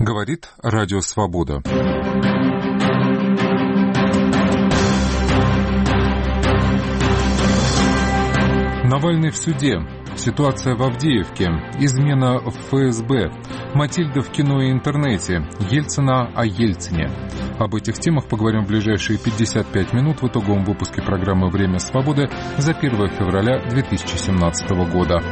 Говорит Радио Свобода. Навальный в суде. Ситуация в Авдеевке. Измена в ФСБ. Матильда в кино и интернете. Ельцина о Ельцине. Об этих темах поговорим в ближайшие 55 минут в итоговом выпуске программы «Время свободы» за 1 февраля 2017 года.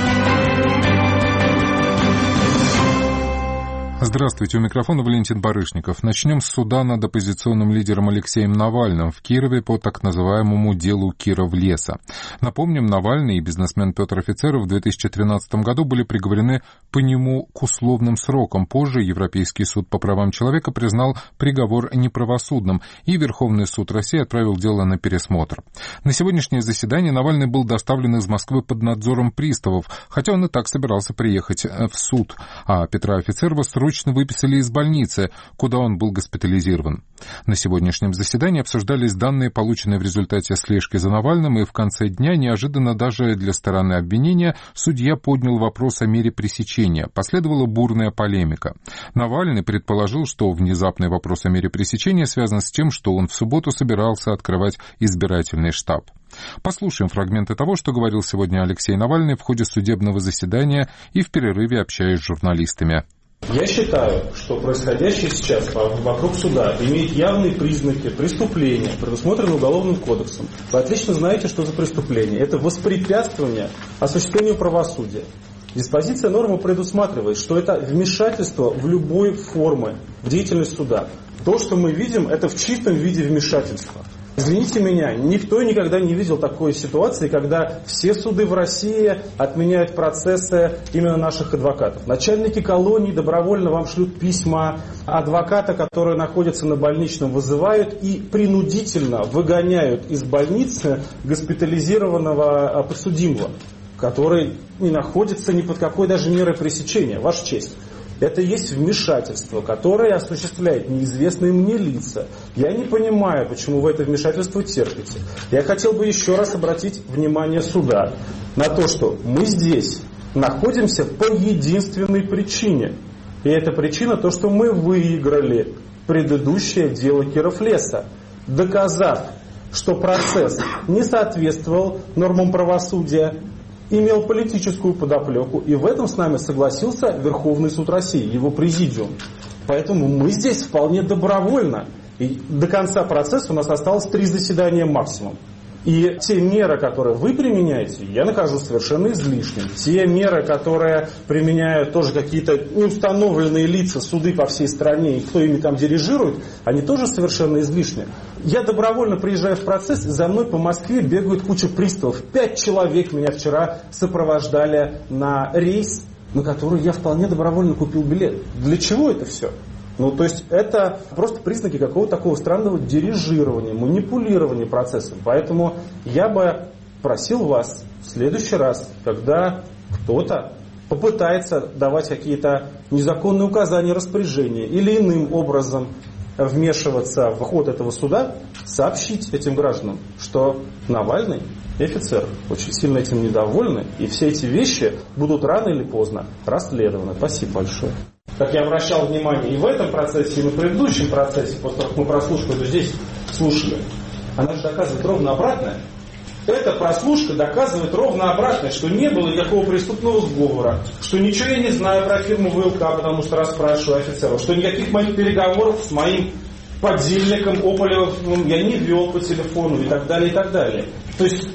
Здравствуйте, у микрофона Валентин Барышников. Начнем с суда над оппозиционным лидером Алексеем Навальным в Кирове по так называемому делу Кировлеса. Напомним, Навальный и бизнесмен Петр Офицеров в 2013 году были приговорены по нему к условным срокам. Позже Европейский суд по правам человека признал приговор неправосудным, и Верховный суд России отправил дело на пересмотр. На сегодняшнее заседание Навальный был доставлен из Москвы под надзором приставов, хотя он и так собирался приехать в суд, а Петра Офицерова срочно выписали из больницы, куда он был госпитализирован. На сегодняшнем заседании обсуждались данные, полученные в результате слежки за Навальным, и в конце дня неожиданно даже для стороны обвинения судья поднял вопрос о мере пресечения. Последовала бурная полемика. Навальный предположил, что внезапный вопрос о мере пресечения связан с тем, что он в субботу собирался открывать избирательный штаб. Послушаем фрагменты того, что говорил сегодня Алексей Навальный в ходе судебного заседания и в перерыве общаясь с журналистами. Я считаю, что происходящее сейчас вокруг суда имеет явные признаки преступления, предусмотренного Уголовным кодексом. Вы отлично знаете, что за преступление. Это воспрепятствование осуществлению правосудия. Диспозиция нормы предусматривает, что это вмешательство в любой форме в деятельность суда. То, что мы видим, это в чистом виде вмешательства. Извините меня, никто никогда не видел такой ситуации, когда все суды в России отменяют процессы именно наших адвокатов. Начальники колоний добровольно вам шлют письма, адвоката, который находится на больничном, вызывают и принудительно выгоняют из больницы госпитализированного подсудимого, который не находится ни под какой даже мерой пресечения, Ваша честь. Это есть вмешательство, которое осуществляет неизвестные мне лица. Я не понимаю, почему вы это вмешательство терпите. Я хотел бы еще раз обратить внимание суда на то, что мы здесь находимся по единственной причине. И эта причина то, что мы выиграли предыдущее дело Кировлеса, доказав, что процесс не соответствовал нормам правосудия, имел политическую подоплеку, и в этом с нами согласился Верховный суд России, его президиум. Поэтому мы здесь вполне добровольно. И до конца процесса у нас осталось 3 заседания максимум. И те меры, которые вы применяете, я нахожу совершенно излишним. Те меры, которые применяют тоже какие-то неустановленные лица, суды по всей стране, и кто ими там дирижирует, они тоже совершенно излишни. Я добровольно приезжаю в процесс, и за мной по Москве бегают куча приставов. 5 человек меня вчера сопровождали на рейс, на который я вполне добровольно купил билет. Для чего это все? То есть это просто признаки какого-то такого странного дирижирования, манипулирования процессом. Поэтому я бы просил вас в следующий раз, когда кто-то попытается давать какие-то незаконные указания, распоряжения или иным образом вмешиваться в ход этого суда, сообщить этим гражданам, что Навальный и офицер очень сильно этим недовольны, и все эти вещи будут рано или поздно расследованы. Спасибо большое. Как я обращал внимание и в этом процессе, и на предыдущем процессе, после того, как мы прослушку эту здесь слушали, она же доказывает ровно обратное. Эта прослушка доказывает ровно обратное, что не было никакого преступного сговора, что ничего я не знаю про фирму ВЛК, потому что расспрашиваю офицеров, что никаких моих переговоров с моим подельником Ополевым я не вел по телефону и так далее, и так далее. То есть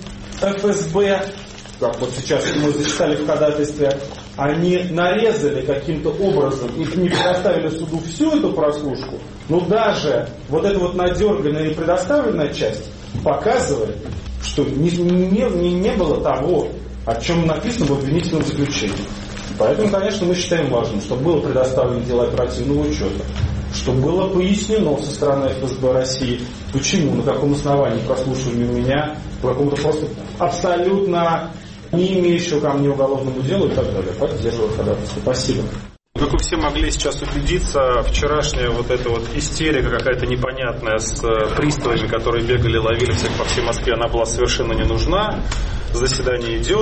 ФСБ, как вот сейчас мы зачитали в ходатайстве, они нарезали каким-то образом и не предоставили суду всю эту прослушку, но даже вот эта вот надерганная и предоставленная часть показывает, что не было того, о чем написано в обвинительном заключении. Поэтому, конечно, мы считаем важным, чтобы было предоставлено дело оперативного учета, чтобы было пояснено со стороны ФСБ России, почему, на каком основании прослушивали меня, по какому-то просто абсолютно не имеющего ко мне уголовному делу и так далее. Поддерживаю ходатайство. Спасибо. Как вы все могли сейчас убедиться, вчерашняя вот эта вот истерика какая-то непонятная с приставами, которые бегали, ловили всех по всей Москве, она была совершенно не нужна. Заседание идет.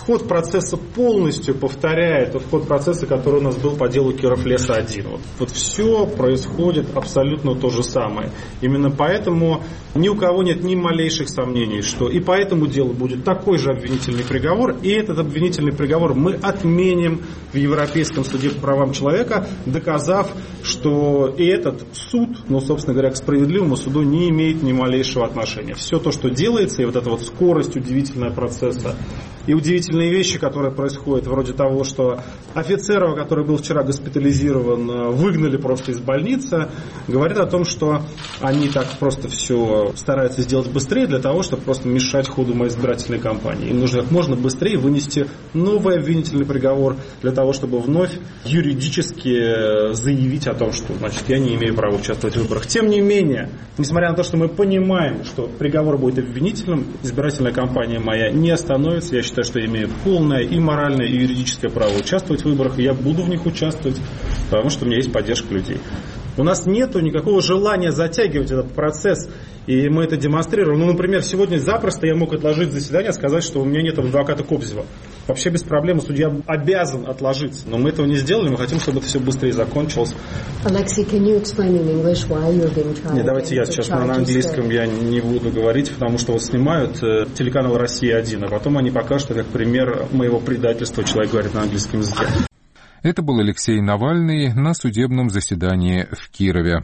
ход процесса полностью повторяет тот ход процесса, который у нас был по делу Кировлеса-1. Вот все происходит абсолютно то же самое. Именно поэтому ни у кого нет ни малейших сомнений, что и по этому делу будет такой же обвинительный приговор, и этот обвинительный приговор мы отменим в Европейском суде по правам человека, доказав, что и этот суд, собственно говоря, к справедливому суду не имеет ни малейшего отношения. Все то, что делается, и вот эта вот скорость удивительного процесса, и удивительные вещи, которые происходят, вроде того, что офицера, который был вчера госпитализирован, выгнали просто из больницы, говорят о том, что они так просто все стараются сделать быстрее для того, чтобы просто мешать ходу моей избирательной кампании. Им нужно как можно быстрее вынести новый обвинительный приговор для того, чтобы вновь юридически заявить о том, что, значит, я не имею права участвовать в выборах. Тем не менее, несмотря на то, что мы понимаем, что приговор будет обвинительным, избирательная кампания моя не остановится. Я считаю, что я имею полное и моральное, и юридическое право участвовать в выборах, и я буду в них участвовать, потому что у меня есть поддержка людей. У нас нет никакого желания затягивать этот процесс, и мы это демонстрируем. Например, сегодня запросто я мог отложить заседание, сказать, что у меня нет адвоката Кобзева. Вообще без проблем, судья обязан отложиться, но мы этого не сделали, мы хотим, чтобы это все быстрее закончилось. Alexei, can you explain in English why you're being tried? Нет, давайте я сейчас на английском я не буду говорить, потому что вот снимают телеканал «Россия-1», а потом они покажут, как пример моего предательства, человек говорит на английском языке. Это был Алексей Навальный на судебном заседании в Кирове.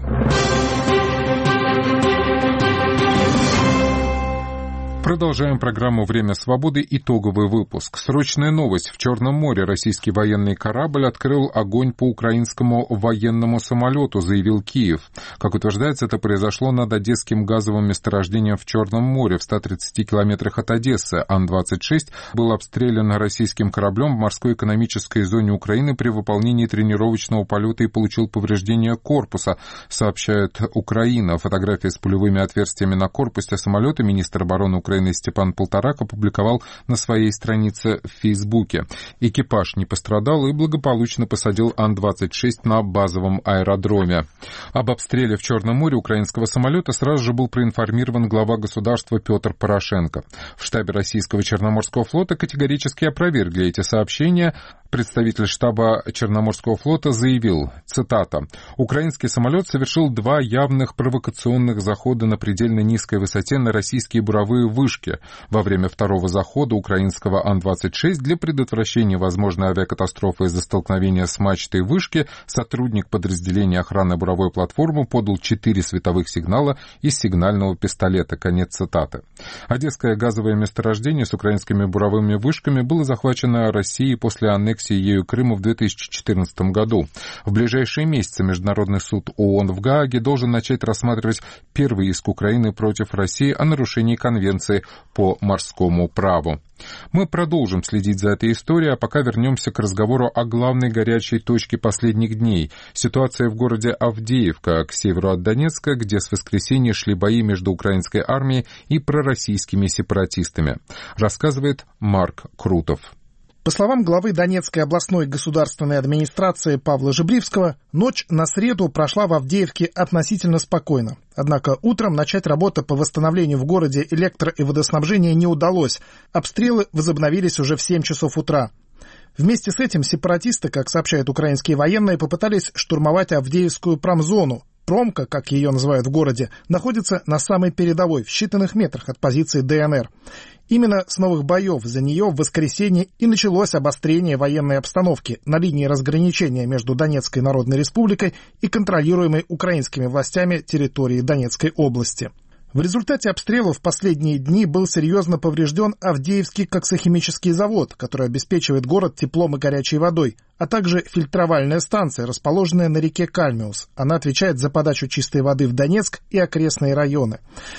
Продолжаем программу «Время свободы». Итоговый выпуск. Срочная новость. В Черном море российский военный корабль открыл огонь по украинскому военному самолету, заявил Киев. Как утверждается, это произошло над одесским газовым месторождением в Черном море в 130 километрах от Одессы. Ан-26 был обстрелян российским кораблем в морской экономической зоне Украины при выполнении тренировочного полета и получил повреждения корпуса, сообщает Украина. Фотографии с пулевыми отверстиями на корпусе самолета министр обороны Украины Степан Полторак опубликовал на своей странице в Фейсбуке. Экипаж не пострадал и благополучно посадил Ан-26 на базовом аэродроме. Об обстреле в Черном море украинского самолета сразу же был проинформирован глава государства Петр Порошенко. В штабе российского Черноморского флота категорически опровергли эти сообщения. Представитель штаба Черноморского флота заявил, цитата, «Украинский самолет совершил 2 явных провокационных захода на предельно низкой высоте на российские буровые вышки. Во время второго захода украинского Ан-26 для предотвращения возможной авиакатастрофы из-за столкновения с мачтой вышки сотрудник подразделения охраны буровой платформы подал 4 световых сигнала из сигнального пистолета». Конец цитаты. Одесское газовое месторождение с украинскими буровыми вышками было захвачено Россией после аннексии ею Крыма в 2014 году. В ближайшие месяцы Международный суд ООН в Гааге должен начать рассматривать первый иск Украины против России о нарушении Конвенции по морскому праву. Мы продолжим следить за этой историей, а пока вернемся к разговору о главной горячей точке последних дней. Ситуация в городе Авдеевка, к северу от Донецка, где с воскресенья шли бои между украинской армией и пророссийскими сепаратистами. Рассказывает Марк Крутов. По словам главы Донецкой областной государственной администрации Павла Жебривского, ночь на среду прошла в Авдеевке относительно спокойно. Однако утром начать работу по восстановлению в городе электро- и водоснабжения не удалось. Обстрелы возобновились уже в 7 часов утра. Вместе с этим сепаратисты, как сообщают украинские военные, попытались штурмовать Авдеевскую промзону. Промка, как ее называют в городе, находится на самой передовой, в считанных метрах от позиции ДНР. Именно с новых боев за нее в воскресенье и началось обострение военной обстановки на линии разграничения между Донецкой Народной Республикой и контролируемой украинскими властями территории Донецкой области. В результате обстрелов в последние дни был серьезно поврежден Авдеевский коксохимический завод, который обеспечивает город теплом и горячей водой, а также фильтровальная станция, расположенная на реке Кальмиус. Она отвечает за подачу чистой воды в Донецк и окрестные районы.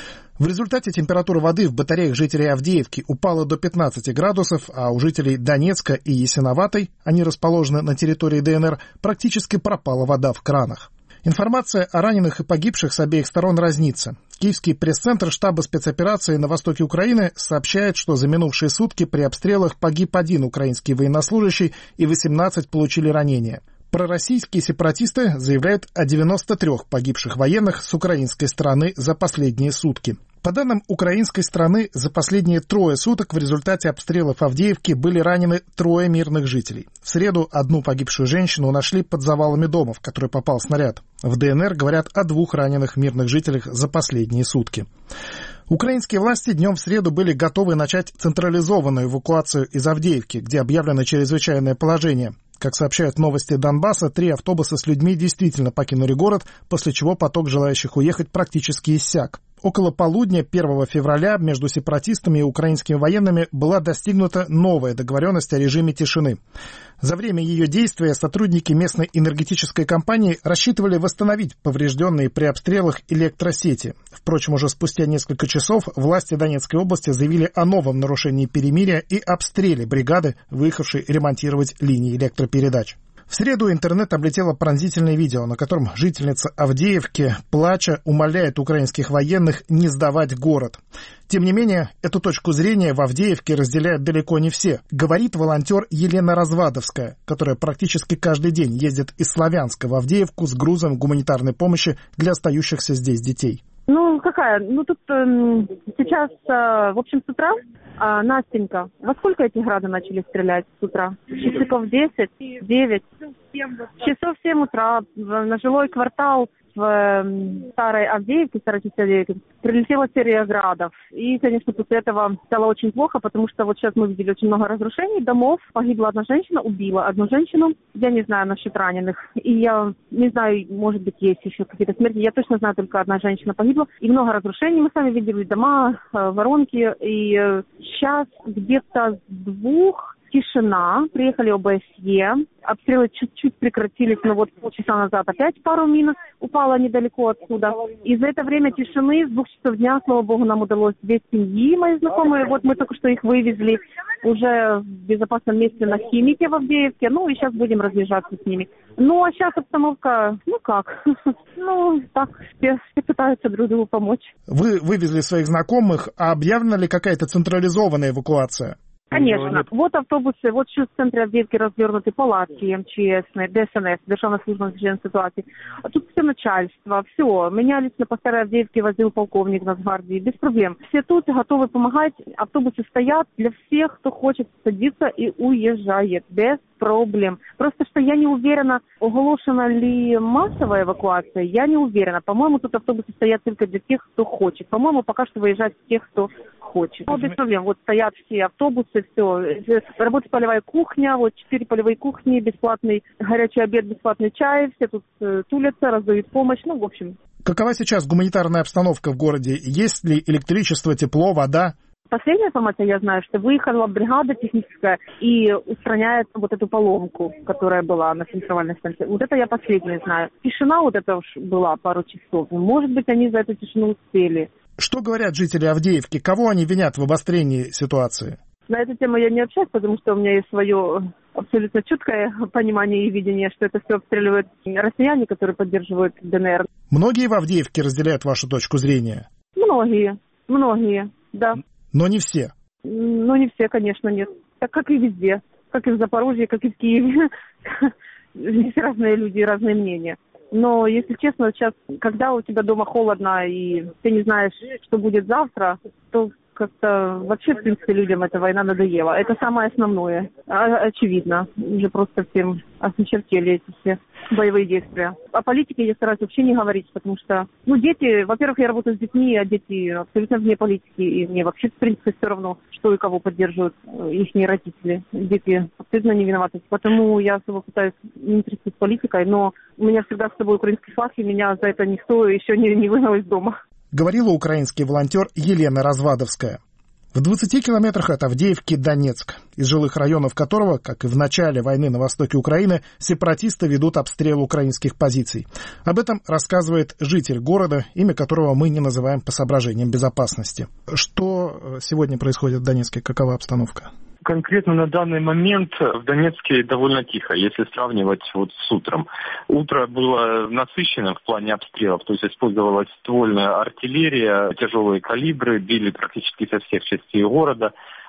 В результате температура воды в батареях жителей Авдеевки упала до 15 градусов, а у жителей Донецка и Ясиноватой, они расположены на территории ДНР, практически пропала вода в кранах. Информация о раненых и погибших с обеих сторон разнится. Киевский пресс-центр штаба спецоперации на востоке Украины сообщает, что за минувшие сутки при обстрелах погиб 1 украинский военнослужащий и 18 получили ранения. Пророссийские сепаратисты заявляют о 93 погибших военных с украинской стороны за последние сутки. По данным украинской стороны, за последние 3 суток в результате обстрелов Авдеевки были ранены 3 мирных жителей. В среду одну погибшую женщину нашли под завалами дома, в который попал снаряд. В ДНР говорят о 2 раненых мирных жителях за последние сутки. Украинские власти днем в среду были готовы начать централизованную эвакуацию из Авдеевки, где объявлено чрезвычайное положение. Как сообщают новости Донбасса, 3 автобуса с людьми действительно покинули город, после чего поток желающих уехать практически иссяк. Около полудня 1 февраля между сепаратистами и украинскими военными была достигнута новая договоренность о режиме тишины. За время ее действия сотрудники местной энергетической компании рассчитывали восстановить поврежденные при обстрелах электросети. Впрочем, уже спустя несколько часов власти Донецкой области заявили о новом нарушении перемирия и обстреле бригады, выехавшей ремонтировать линии электропередач. В среду интернет облетело пронзительное видео, на котором жительница Авдеевки, плача, умоляет украинских военных не сдавать город. Тем не менее, эту точку зрения в Авдеевке разделяют далеко не все, говорит волонтер Елена Развадовская, которая практически каждый день ездит из Славянска в Авдеевку с грузом гуманитарной помощи для остающихся здесь детей. Тут сейчас, в общем, с утра, Настенька, во сколько эти грады начали стрелять с утра? Часиков 10, 9, часов 7 утра на жилой квартал в старой Авдеевке, прилетела серия градов. И, конечно, после этого стало очень плохо, потому что вот сейчас мы видели очень много разрушений домов. Погибла одна женщина, убила одну женщину. Я не знаю насчет раненых. И я не знаю, может быть, есть еще какие-то смерти. Я точно знаю, только одна женщина погибла. И много разрушений. Мы сами видели дома, воронки. И сейчас где-то с 2 тишина, приехали ОБСЕ, обстрелы чуть-чуть прекратились, но вот полчаса назад опять пару мин упало недалеко отсюда. И за это время тишины с 2 часов дня, слава богу, нам удалось 2 семьи, мои знакомые, вот мы только что их вывезли уже в безопасном месте на Химике в Авдеевке, и сейчас будем разъезжаться с ними. А сейчас обстановка, так, все пытаются друг другу помочь. Вы вывезли своих знакомых, а объявлена ли какая-то централизованная эвакуация? Конечно. Вот автобусы, вот сейчас в центре Авдеевки развернуты палатки МЧС, ДСНС, Державная служба надзвичайных ситуаций. А тут все начальство, все. Меня лично по старой Авдеевке возил полковник Нацгвардии, без проблем. Все тут готовы помогать, автобусы стоят для всех, кто хочет садиться и уезжает, без проблем. Просто что я не уверена, оголошена ли массовая эвакуация, я не уверена. По-моему, тут автобусы стоят только для тех, кто хочет. По-моему, пока что выезжать тех, кто хочет. Без проблем. Вот стоят все автобусы, все. Работает полевая кухня, 4 полевые кухни, бесплатный горячий обед, бесплатный чай. Все тут тулятся, раздают помощь. В общем. Какова сейчас гуманитарная обстановка в городе? Есть ли электричество, тепло, вода? Последняя информация, я знаю, что выехала бригада техническая и устраняет вот эту поломку, которая была на центральной станции. Вот это я последнее знаю. Тишина вот эта уж была пару часов. Может быть, они за эту тишину успели. Что говорят жители Авдеевки? Кого они винят в обострении ситуации? На эту тему я не общаюсь, потому что у меня есть свое абсолютно четкое понимание и видение, что это все обстреливают россияне, которые поддерживают ДНР. Многие в Авдеевке разделяют вашу точку зрения? Многие, да. Но не все? Не все, конечно, нет. Так как и везде. Как и в Запорожье, как и в Киеве. Здесь разные люди, разные мнения. Но, если честно, сейчас, когда у тебя дома холодно и ты не знаешь, что будет завтра, то как-то вообще, в принципе, людям эта война надоела. Это самое основное. Очевидно. Уже просто всем осмечертели эти все боевые действия. О политике я стараюсь вообще не говорить, потому что, дети, во-первых, я работаю с детьми, а дети абсолютно вне политики, и мне вообще, в принципе, все равно, что и кого поддерживают их родители. Дети абсолютно не виноваты. Потому я особо пытаюсь не интересоваться политикой, но у меня всегда с собой украинский флаг, и меня за это никто еще не выгнал из дома. Говорила украинский волонтер Елена Развадовская. В 20 километрах от Авдеевки Донецк, из жилых районов которого, как и в начале войны на востоке Украины, сепаратисты ведут обстрел украинских позиций. Об этом рассказывает житель города, имя которого мы не называем по соображениям безопасности. Что сегодня происходит в Донецке? Какова обстановка? Конкретно на данный момент в Донецке довольно тихо, если сравнивать с утром. Утро было насыщено в плане обстрелов, то есть использовалась ствольная артиллерия, тяжелые калибры, били практически со всех частей города.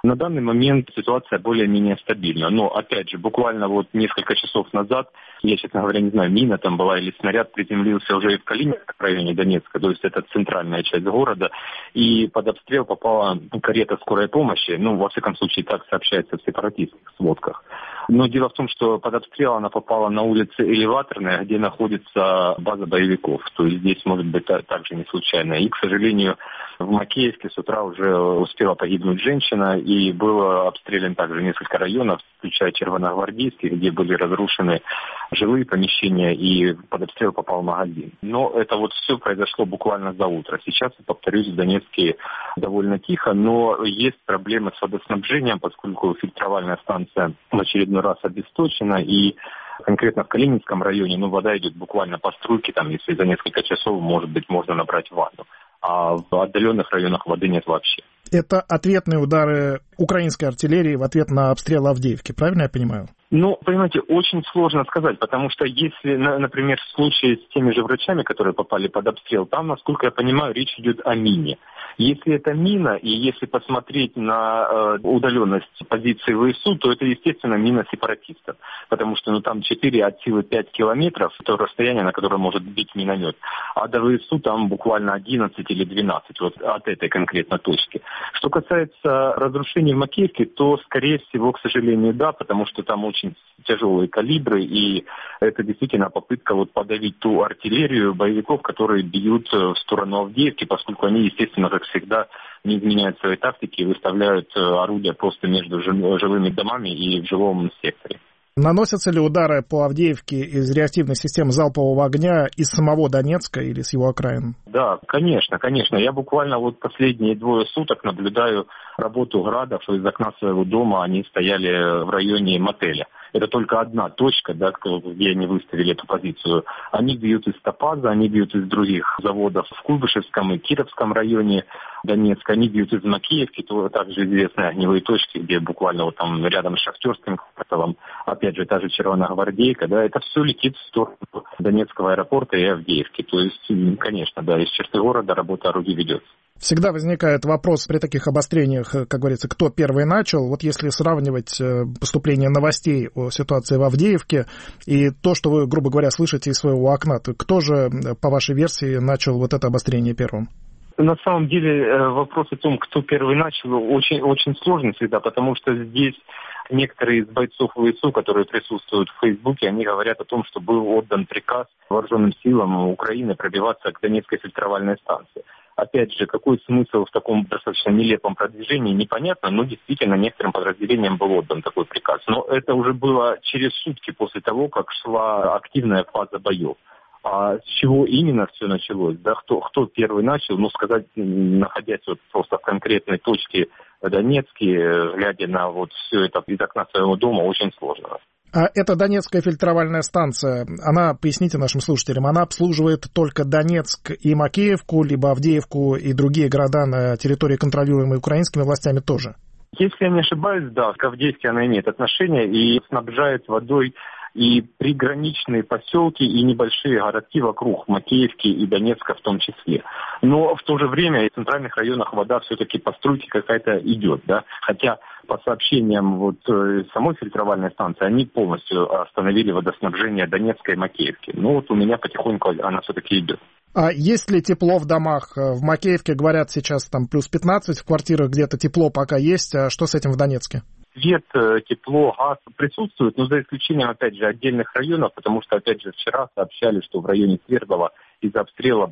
На данный момент ситуация более-менее стабильна. Но, опять же, буквально вот несколько часов назад, я, честно говоря, не знаю, мина там была или снаряд приземлился уже и в Калининском районе Донецка, то есть это центральная часть города, и под обстрел попала карета скорой помощи, ну, во всяком случае, так сообщается в сепаратистских сводках. Но дело в том, что под обстрел она попала на улице Элеваторная, где находится база боевиков. То есть здесь, может быть, также не случайно. И, к сожалению, в Макеевке с утра уже успела погибнуть женщина, и было обстреляно также несколько районов, включая Червоногвардейский, где были разрушены жилые помещения, и под обстрел попал магазин. Но это вот все произошло буквально за утро. Сейчас, повторюсь, в Донецке довольно тихо, но есть проблемы с водоснабжением, поскольку фильтровальная станция в очередной раз обесточена, и конкретно в Калининском районе, вода идет буквально по струйке, там, если за несколько часов, может быть, можно набрать ванну. А в отдаленных районах воды нет вообще. Это ответные удары украинской артиллерии в ответ на обстрел Авдеевки, правильно я понимаю? Понимаете, очень сложно сказать, потому что если, например, в случае с теми же врачами, которые попали под обстрел, там, насколько я понимаю, речь идет о мине. Если это мина, и если посмотреть на удаленность позиции ВСУ, то это, естественно, мина сепаратистов, потому что там 4 от силы 5 километров, то расстояние, на которое может бить миномет, а до ВСУ там буквально 11 или 12, вот от этой конкретно точки. Что касается разрушений в Макеевке, то, скорее всего, к сожалению, да, потому что там очень тяжелые калибры, и это действительно попытка подавить ту артиллерию боевиков, которые бьют в сторону Авдеевки, поскольку они, естественно, как всегда, не изменяют своей тактики и выставляют орудия просто между жилыми домами и в жилом секторе. Наносятся ли удары по Авдеевке из реактивной системы залпового огня из самого Донецка или с его окраин? Да, конечно. Я буквально последние 2 суток наблюдаю работу градов. Из окна своего дома они стояли в районе мотеля. Это только одна точка, где они выставили эту позицию. Они бьют из Топаза, они бьют из других заводов в Куйбышевском и Кировском районе Донецка. Они бьют из Макеевки, то также известные огневые точки, где буквально там рядом с Шахтерским кварталом, опять же, та же Червоногвардейка, это все летит в сторону Донецкого аэропорта и Авдеевки. То есть, конечно, из черты города работа орудий ведется. Всегда возникает вопрос при таких обострениях, как говорится, кто первый начал. Вот если сравнивать поступление новостей о ситуации в Авдеевке и то, что вы, грубо говоря, слышите из своего окна, то кто же, по вашей версии, начал это обострение первым? На самом деле вопрос о том, кто первый начал, очень, очень сложный всегда, потому что здесь некоторые из бойцов ВСУ, которые присутствуют в Фейсбуке, они говорят о том, что был отдан приказ вооруженным силам Украины пробиваться к Донецкой фильтровальной станции. Опять же, какой смысл в таком достаточно нелепом продвижении, непонятно, но действительно некоторым подразделениям был отдан такой приказ. Но это уже было через сутки после того, как шла активная фаза боев. А с чего именно все началось, кто первый начал, сказать, находясь просто в конкретной точке в Донецке, глядя на все это из окна своего дома, очень сложно. А эта Донецкая фильтровальная станция, она, поясните нашим слушателям, она обслуживает только Донецк и Макеевку, либо Авдеевку и другие города на территории, контролируемой украинскими властями тоже? Если я не ошибаюсь, да, к Авдеевке она имеет отношение и снабжает водой и приграничные поселки, и небольшие городки вокруг Макеевки и Донецка в том числе. Но в то же время в центральных районах вода все-таки по струйке какая-то идет, хотя по сообщениям самой фильтровальной станции, они полностью остановили водоснабжение Донецка и Макеевки. У меня потихоньку она все-таки идет. А есть ли тепло в домах? В Макеевке, говорят, сейчас там плюс 15, в квартирах где-то тепло пока есть. А что с этим в Донецке? Свет, тепло, газ присутствуют, но за исключением, опять же, отдельных районов, потому что, опять же, вчера сообщали, что в районе Свердлова из-за обстрела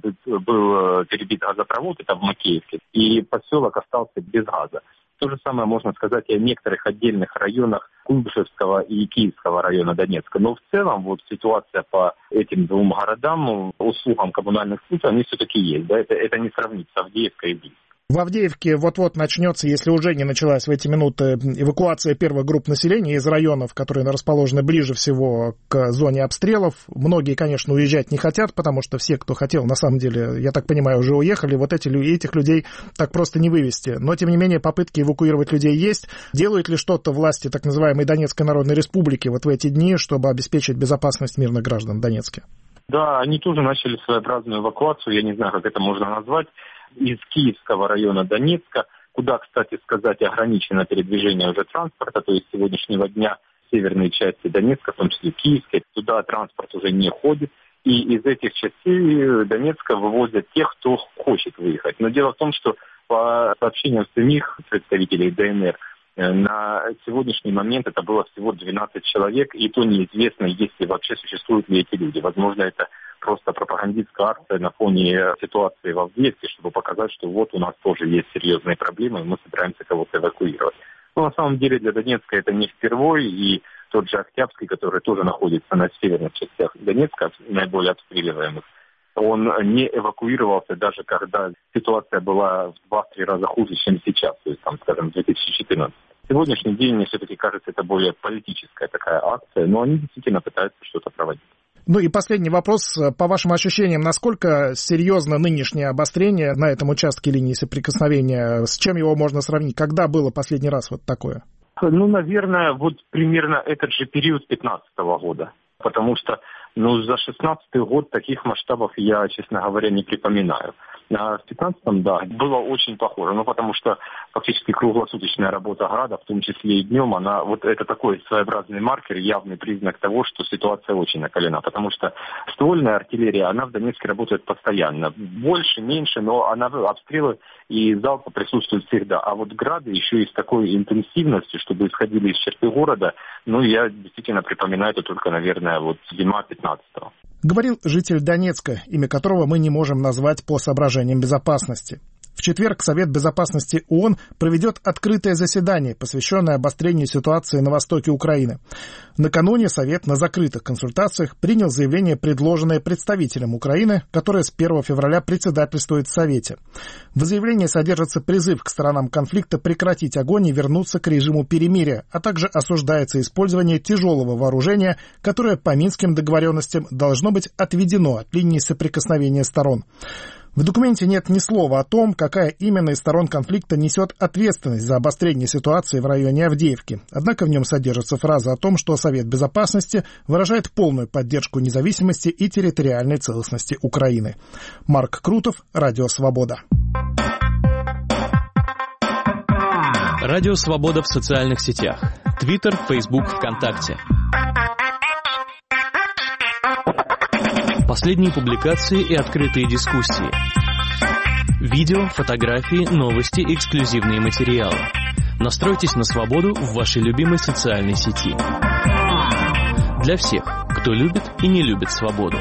был перебит газопровод, это в Макеевке, и поселок остался без газа. То же самое можно сказать и о некоторых отдельных районах Куйбышевского и Киевского района Донецка. Но в целом ситуация по этим 2 городам, услугам коммунальных служб, они все-таки есть. Это не сравнить с Авдеевкой и Бийском. В Авдеевке вот-вот начнется, если уже не началась в эти минуты, эвакуация первых групп населения из районов, которые расположены ближе всего к зоне обстрелов. Многие, конечно, уезжать не хотят, потому что все, кто хотел, на самом деле, я так понимаю, уже уехали. Этих людей так просто не вывести. Но, тем не менее, попытки эвакуировать людей есть. Делают ли что-то власти так называемой Донецкой Народной Республики в эти дни, чтобы обеспечить безопасность мирных граждан в Донецке? Да, они тоже начали своеобразную эвакуацию, я не знаю, как это можно назвать, из Киевского района Донецка. куда, кстати сказать, ограничено передвижение уже транспорта, то есть с сегодняшнего дня северные части Донецка, в том числе Киевской, туда транспорт уже не ходит. И из этих частей Донецка вывозят тех, кто хочет выехать. Но дело в том, что по сообщениям самих представителей ДНР, на сегодняшний момент это было всего 12 человек, и то неизвестно, если вообще существуют ли эти люди. Возможно, это просто пропагандистская акция на фоне ситуации в Авдеевке, чтобы показать, что вот у нас тоже есть серьезные проблемы, и мы собираемся кого-то эвакуировать. Но на самом деле для Донецка это не впервой, и тот же Октябрьский, который тоже находится на северных частях Донецка, наиболее обстреливаемых, он не эвакуировался даже когда ситуация была в 2-3 раза хуже, чем сейчас, то есть, там, скажем, 2014. В сегодняшний день, мне все-таки кажется, это более политическая такая акция, но они действительно пытаются что-то проводить. Ну и последний вопрос. По вашим ощущениям, насколько серьезно нынешнее обострение на этом участке линии соприкосновения? С чем его можно сравнить? Когда было последний раз вот такое? Ну, наверное, вот примерно этот же период 2015 года. Потому что, за 2016 год таких масштабов я, честно говоря, не припоминаю. А в 2015-м, да, было очень похоже. Потому что фактически круглосуточная работа Града, в том числе и днем, это такой своеобразный маркер, явный признак того, что ситуация очень накалена. Потому что ствольная артиллерия, она в Донецке работает постоянно. Больше, меньше, но обстрелы и залпы присутствуют всегда. А вот Грады еще и с такой интенсивностью, чтобы исходили из черты города, я действительно припоминаю это только, наверное, зима 15-го. Говорил житель Донецка, имя которого мы не можем назвать по соображениям безопасности. В четверг Совет Безопасности ООН проведет открытое заседание, посвященное обострению ситуации на востоке Украины. Накануне Совет на закрытых консультациях принял заявление, предложенное представителем Украины, которое с 1 февраля председательствует в Совете. В заявлении содержится призыв к сторонам конфликта прекратить огонь и вернуться к режиму перемирия, а также осуждается использование тяжелого вооружения, которое по Минским договоренностям должно быть отведено от линии соприкосновения сторон. В документе нет ни слова о том, какая именно из сторон конфликта несет ответственность за обострение ситуации в районе Авдеевки. Однако в нем содержится фраза о том, что Совет Безопасности выражает полную поддержку независимости и территориальной целостности Украины. Марк Крутов, Радио Свобода. Радио Свобода в социальных сетях. Твиттер, Фейсбук, ВКонтакте. Последние публикации и открытые дискуссии. Видео, фотографии, новости, эксклюзивные материалы. Настройтесь на свободу в вашей любимой социальной сети. Для всех, кто любит и не любит свободу.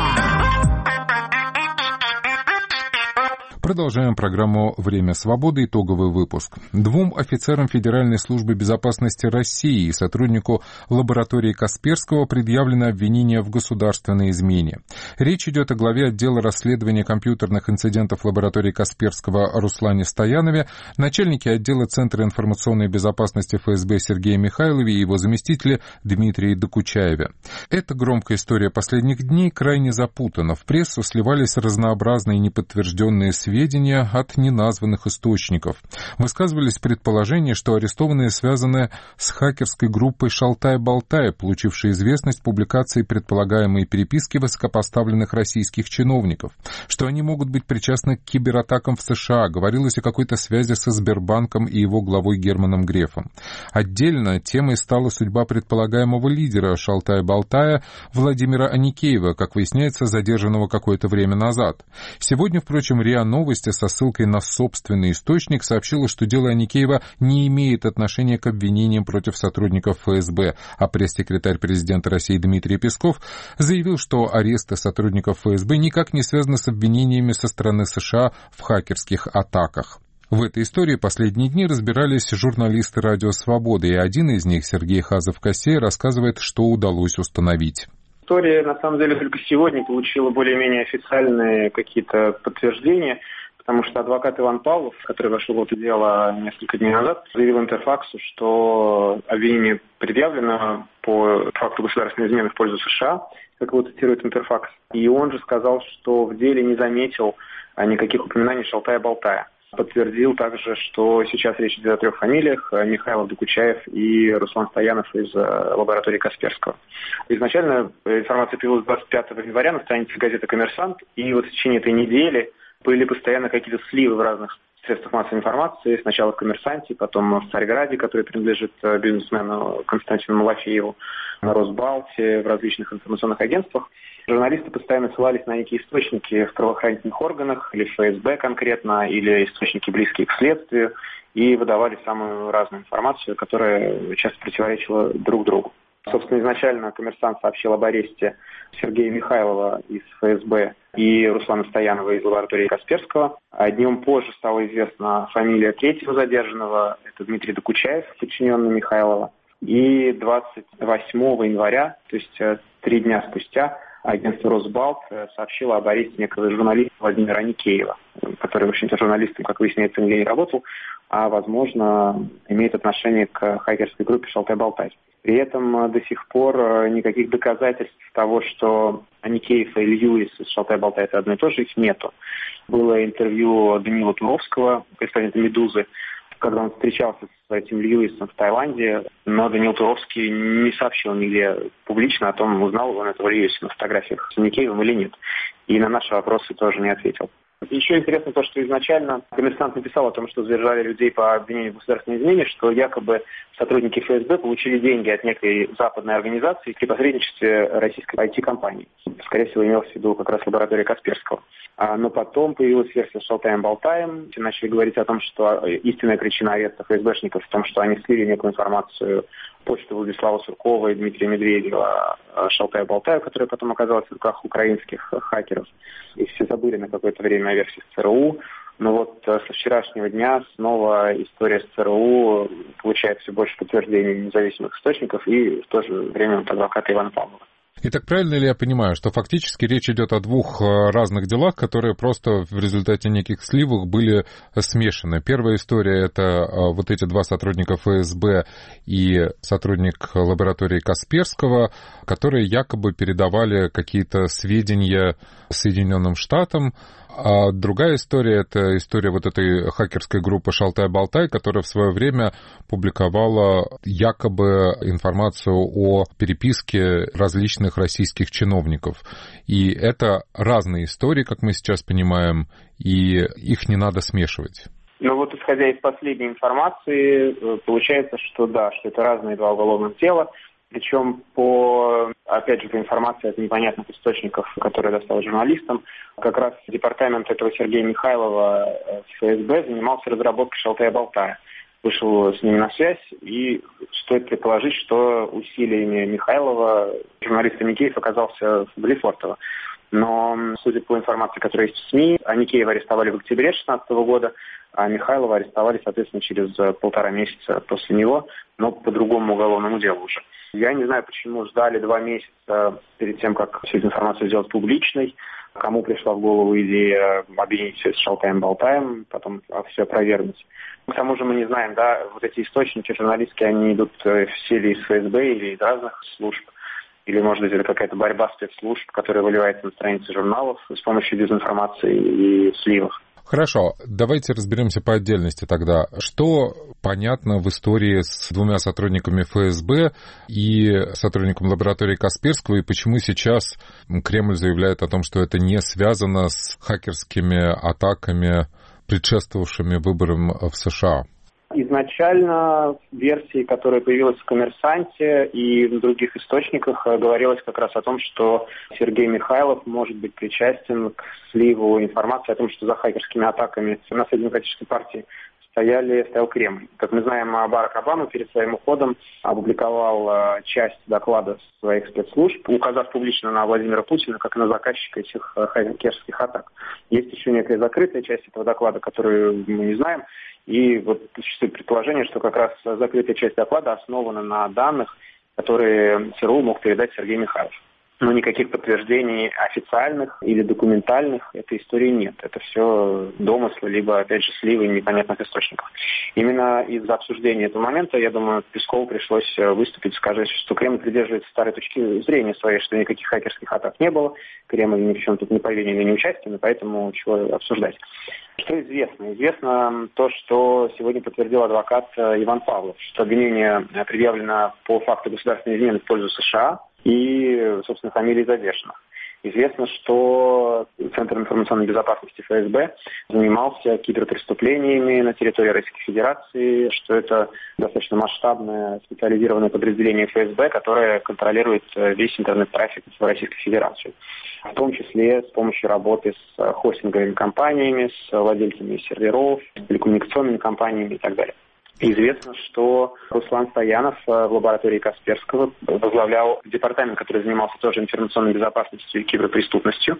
Продолжаем программу «Время свободы», итоговый выпуск. 2 офицерам Федеральной службы безопасности России и сотруднику лаборатории Касперского предъявлено обвинение в государственной измене. Речь идет о главе отдела расследования компьютерных инцидентов лаборатории Касперского Руслане Стоянове, начальнике отдела Центра информационной безопасности ФСБ Сергее Михайлове и его заместителе Дмитрии Докучаеве. Эта громкая история последних дней крайне запутана. В прессу сливались разнообразные неподтвержденные сведения от неназванных источников. Высказывались предположения, что арестованные связаны с хакерской группой «Шалтай-Болтай», получившей известность публикацией предполагаемой переписки высокопоставленных российских чиновников, что они могут быть причастны к кибератакам в США. Говорилось о какой-то связи со Сбербанком и его главой Германом Грефом. Отдельно темой стала судьба предполагаемого лидера «Шалтай-Болтая» Владимира Аникеева, как выясняется, задержанного какое-то время назад. Сегодня, впрочем, РИА Новости со ссылкой на собственный источник сообщила, что дело Аникеева не имеет отношения к обвинениям против сотрудников ФСБ, а пресс-секретарь президента России Дмитрий Песков заявил, что аресты сотрудников ФСБ никак не связаны с обвинениями со стороны США в хакерских атаках. В этой истории последние дни разбирались журналисты «Радио Свобода», и один из них, Сергей Хазов-Косей, рассказывает, что удалось установить. История, на самом деле, только сегодня получила более-менее официальные какие-то подтверждения, потому что адвокат Иван Павлов, который вошел в это дело несколько дней назад, заявил Интерфаксу, что обвинение предъявлено по факту государственной измены в пользу США, как его цитирует Интерфакс. И он же сказал, что в деле не заметил никаких упоминаний Шалтая-Болтая. Подтвердил также, что сейчас речь идет о 3 фамилиях: Михайлов, Докучаев и Руслан Стоянов из лаборатории Касперского. Изначально информация появилась 25 января на странице газеты «Коммерсант», и в течение этой недели были постоянно какие-то сливы в разных в средствах массовой информации, сначала в «Коммерсанте», потом в «Царьграде», который принадлежит бизнесмену Константину Малафееву, на «Росбалте», в различных информационных агентствах. Журналисты постоянно ссылались на некие источники в правоохранительных органах, или ФСБ конкретно, или источники, близкие к следствию, и выдавали самую разную информацию, которая часто противоречила друг другу. Собственно, изначально «Коммерсант» сообщил об аресте Сергея Михайлова из ФСБ и Руслана Стоянова из лаборатории Касперского. А днем позже стала известна фамилия третьего задержанного, это Дмитрий Докучаев, подчиненный Михайлова. И 28 января, то есть 3 дня спустя, агентство «Росбалт» сообщило об аресте некого журналиста Владимира Аникеева, который, в общем-то, журналистом, как выясняется, нигде не работал, а, возможно, имеет отношение к хакерской группе «Шалтай-Болтай». При этом до сих пор никаких доказательств того, что Аникеев и Льюис из «Шалтай-Болтай» это одно и то же, их нету. Было интервью Даниила Туровского, корреспондента «Медузы», когда он встречался с этим Льюисом в Таиланде, но Даниил Туровский не сообщил нигде публично о том, узнал он этого Льюиса на фотографиях с Аникеевым или нет. И на наши вопросы тоже не ответил. Еще интересно то, что изначально «Коммерсант» написал о том, что задержали людей по обвинению в государственной измене, что якобы сотрудники ФСБ получили деньги от некой западной организации при посредничестве российской IT-компании. Скорее всего, имелось в виду как раз лаборатория Касперского. Но потом появилась версия с Шалтаем-Болтаем. Начали говорить о том, что истинная причина ареста ФСБшников в том, что они слили некую информацию почту Владислава Суркова и Дмитрия Медведева Шалтаю-Болтаю, которая потом оказалась в руках украинских хакеров. И все забыли на какое-то время о версии с ЦРУ. Но вот со вчерашнего дня снова история с ЦРУ получает все больше подтверждений независимых источников и в то же время от адвоката Ивана Павлова. Итак, правильно ли я понимаю, что фактически речь идет о двух разных делах, которые просто в результате неких сливок были смешаны? Первая история — это вот эти два сотрудника ФСБ и сотрудник лаборатории Касперского, которые якобы передавали какие-то сведения Соединенным Штатам. А другая история — это история вот этой хакерской группы «Шалтай-Болтай», которая в свое время публиковала якобы информацию о переписке различных российских чиновников. И это разные истории, как мы сейчас понимаем, и их не надо смешивать. Ну вот, исходя из последней информации, получается, что да, что это разные два уголовных дела. Причем опять же, по информации от непонятных источников, которые достал журналистам, как раз департамент этого Сергея Михайлова в ФСБ занимался разработкой «Шалтай-Болтая». Вышел с ними на связь, и стоит предположить, что усилиями Михайлова журналист Аникеев оказался в Лефортово. Но, судя по информации, которая есть в СМИ, Аникеева арестовали в октябре 2016 года, а Михайлова арестовали, соответственно, через 1,5 месяца после него, но по другому уголовному делу уже. Я не знаю, почему ждали 2 месяца перед тем, как всю эту информацию сделать публичной, кому пришла в голову идея объединить все с Шалтаем-Болтаем, потом все опровергнуть. К тому же мы не знаем, да, вот эти источники журналистские, они идут все ли из ФСБ или из разных служб, или, может быть, это какая-то борьба спецслужб, которая выливается на страницы журналов с помощью дезинформации и сливов. Хорошо, давайте разберемся по отдельности тогда. Что понятно в истории с двумя сотрудниками ФСБ и сотрудником лаборатории Касперского, и почему сейчас Кремль заявляет о том, что это не связано с хакерскими атаками, предшествовавшими выборам в США? Изначально в версии, которая появилась в «Коммерсанте» и в других источниках, говорилось как раз о том, что Сергей Михайлов может быть причастен к сливу информации о том, что за хакерскими атаками наследной демократической партии стоял Кремль. Как мы знаем, Барак Обама перед своим уходом опубликовал часть доклада своих спецслужб, указав публично на Владимира Путина как на заказчика этих хакерских атак. Есть еще некая закрытая часть этого доклада, которую мы не знаем. И вот существует предположение, что как раз закрытая часть доклада основана на данных, которые ЦРУ мог передать Сергей Михайлов. Но никаких подтверждений официальных или документальных этой истории нет. Это все домыслы, либо, опять же, сливы непонятных источников. Именно из-за обсуждения этого момента, я думаю, Пескову пришлось выступить и сказать, что Кремль придерживается старой точки зрения своей, что никаких хакерских атак не было, Кремль ни в чем тут не повинен и не участен, и поэтому чего обсуждать. Что известно? Известно то, что сегодня подтвердил адвокат Иван Павлов, что обвинение предъявлено по факту государственной измены в пользу США и, собственно, фамилии задержанных. Известно, что Центр информационной безопасности ФСБ занимался киберпреступлениями на территории Российской Федерации, что это достаточно масштабное специализированное подразделение ФСБ, которое контролирует весь интернет-трафик в Российской Федерации. В том числе с помощью работы с хостинговыми компаниями, с владельцами серверов, с телекоммуникационными компаниями и так далее. Известно, что Руслан Стоянов в лаборатории Касперского возглавлял департамент, который занимался тоже информационной безопасностью и киберпреступностью,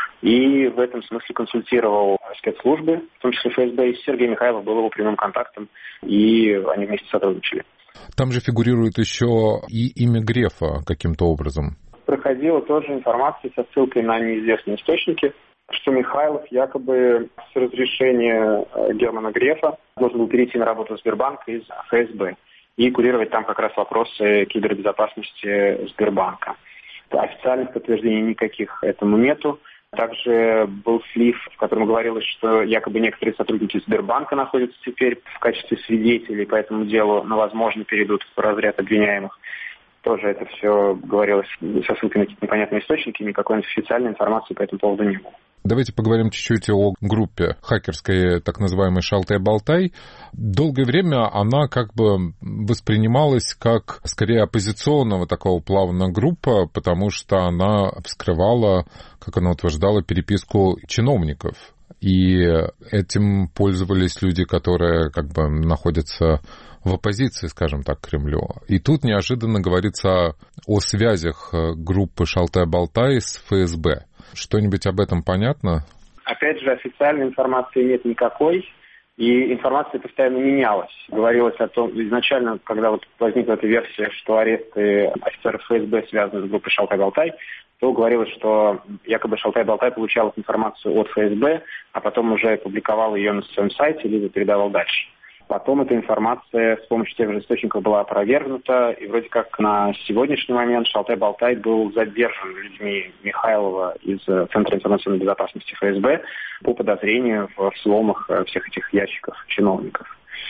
и в этом смысле консультировал спецслужбы, в том числе ФСБ, и Сергей Михайлов был его прямым контактом, и они вместе сотрудничали. Там же фигурирует еще и имя Грефа каким-то образом. Проходила тоже информация со ссылкой на неизвестные источники, что Михайлов якобы с разрешения Германа Грефа должен был перейти на работу в Сбербанк из ФСБ и курировать там как раз вопросы кибербезопасности Сбербанка. Официальных подтверждений никаких этому нету. Также был слив, в котором говорилось, что якобы некоторые сотрудники Сбербанка находятся теперь в качестве свидетелей по этому делу, но, возможно, перейдут в разряд обвиняемых. Тоже это все говорилось со ссылкой на какие-то непонятные источники, никакой официальной информации по этому поводу не было. Давайте поговорим чуть-чуть о группе хакерской, так называемой «Шалтай-Болтай». Долгое время она как бы воспринималась как скорее оппозиционного такого плавного группа, потому что она вскрывала, как она утверждала, переписку чиновников. И этим пользовались люди, которые как бы находятся в оппозиции, скажем так, к Кремлю. И тут неожиданно говорится о связях группы «Шалтай-Болтай» с ФСБ. Что-нибудь об этом понятно? Опять же, официальной информации нет никакой, и информация постоянно менялась. Говорилось о том, изначально, когда вот возникла эта версия, что аресты офицеров ФСБ связаны с группой «Шалтай-Болтай», то говорилось, что якобы «Шалтай-Болтай» получал информацию от ФСБ, а потом уже публиковал ее на своем сайте, либо передавал дальше. Потом эта информация с помощью тех же источников была опровергнута, и вроде как на сегодняшний момент «Шалтай-Болтай» был задержан людьми Михайлова из Центра информационной безопасности ФСБ по подозрению в взломах всех этих ящиков чиновников.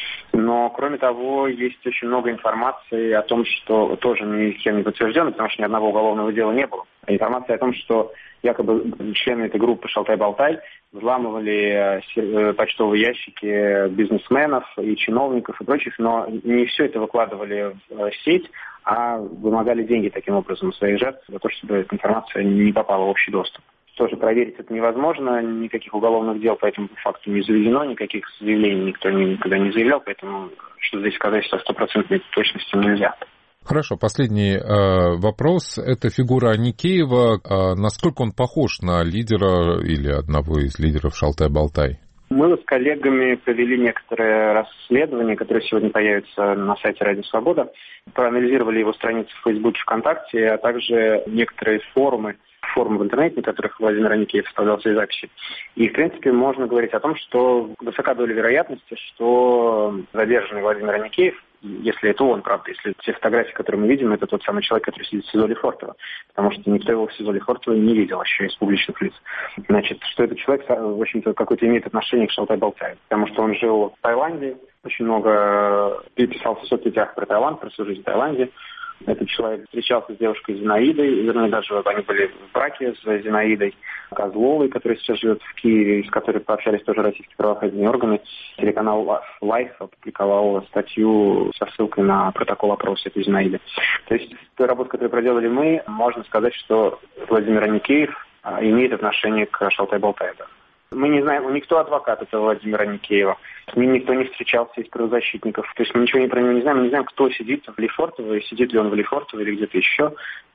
Но, кроме того, есть очень много информации о том, что тоже никем не подтверждено, потому что ни одного уголовного дела не было. Информация о том, что якобы члены этой группы «Шалтай-Болтай» взламывали почтовые ящики бизнесменов и чиновников и прочих, но не все это выкладывали в сеть, а вымогали деньги таким образом у своих жертв за то, чтобы эта информация не попала в общий доступ. Тоже проверить это невозможно, никаких уголовных дел по этому факту не заведено, никаких заявлений никто никогда не заявлял, поэтому что здесь сказать со стопроцентной точностью нельзя. Хорошо, последний вопрос. Это фигура Аникеева. Насколько он похож на лидера или одного из лидеров «Шалтай-Болтай»? Мы с коллегами провели некоторые расследования, которые сегодня появятся на сайте «Радио Свобода». Проанализировали его страницы в Фейсбуке, ВКонтакте, а также некоторые форумы в интернете, на которых Владимир Аникеев вставлял свои записи. И, в принципе, можно говорить о том, что высока доля вероятности, что задержанный Владимир Аникеев, если это он, правда, если те фотографии, которые мы видим, это тот самый человек, который сидит в СИЗО Лефортово, потому что никто его в СИЗО Лефортово не видел еще из публичных лиц. Значит, что этот человек, в общем-то, какое-то имеет отношение к Шалтай-Болтай, потому что он жил в Таиланде, очень много писал в соцсетях про Таиланд, про свою жизнь в Таиланде. Этот человек встречался с девушкой Зинаидой, вернее, даже они были в браке с Зинаидой Козловой, которая сейчас живет в Киеве, с которой пообщались тоже российские правоохранительные органы. Телеканал Life опубликовал статью со ссылкой на протокол опроса этой Зинаиды. То есть, той работы, которую проделали мы, можно сказать, что Владимир Аникеев имеет отношение к Шалтай-Болтай. Мы не знаем, никто адвокат этого Владимира Аникеева. С ним никто не встречался из правозащитников. То есть мы ничего про него не знаем. Мы не знаем, кто сидит в Лефортово, и сидит ли он в Лефортово или где-то еще,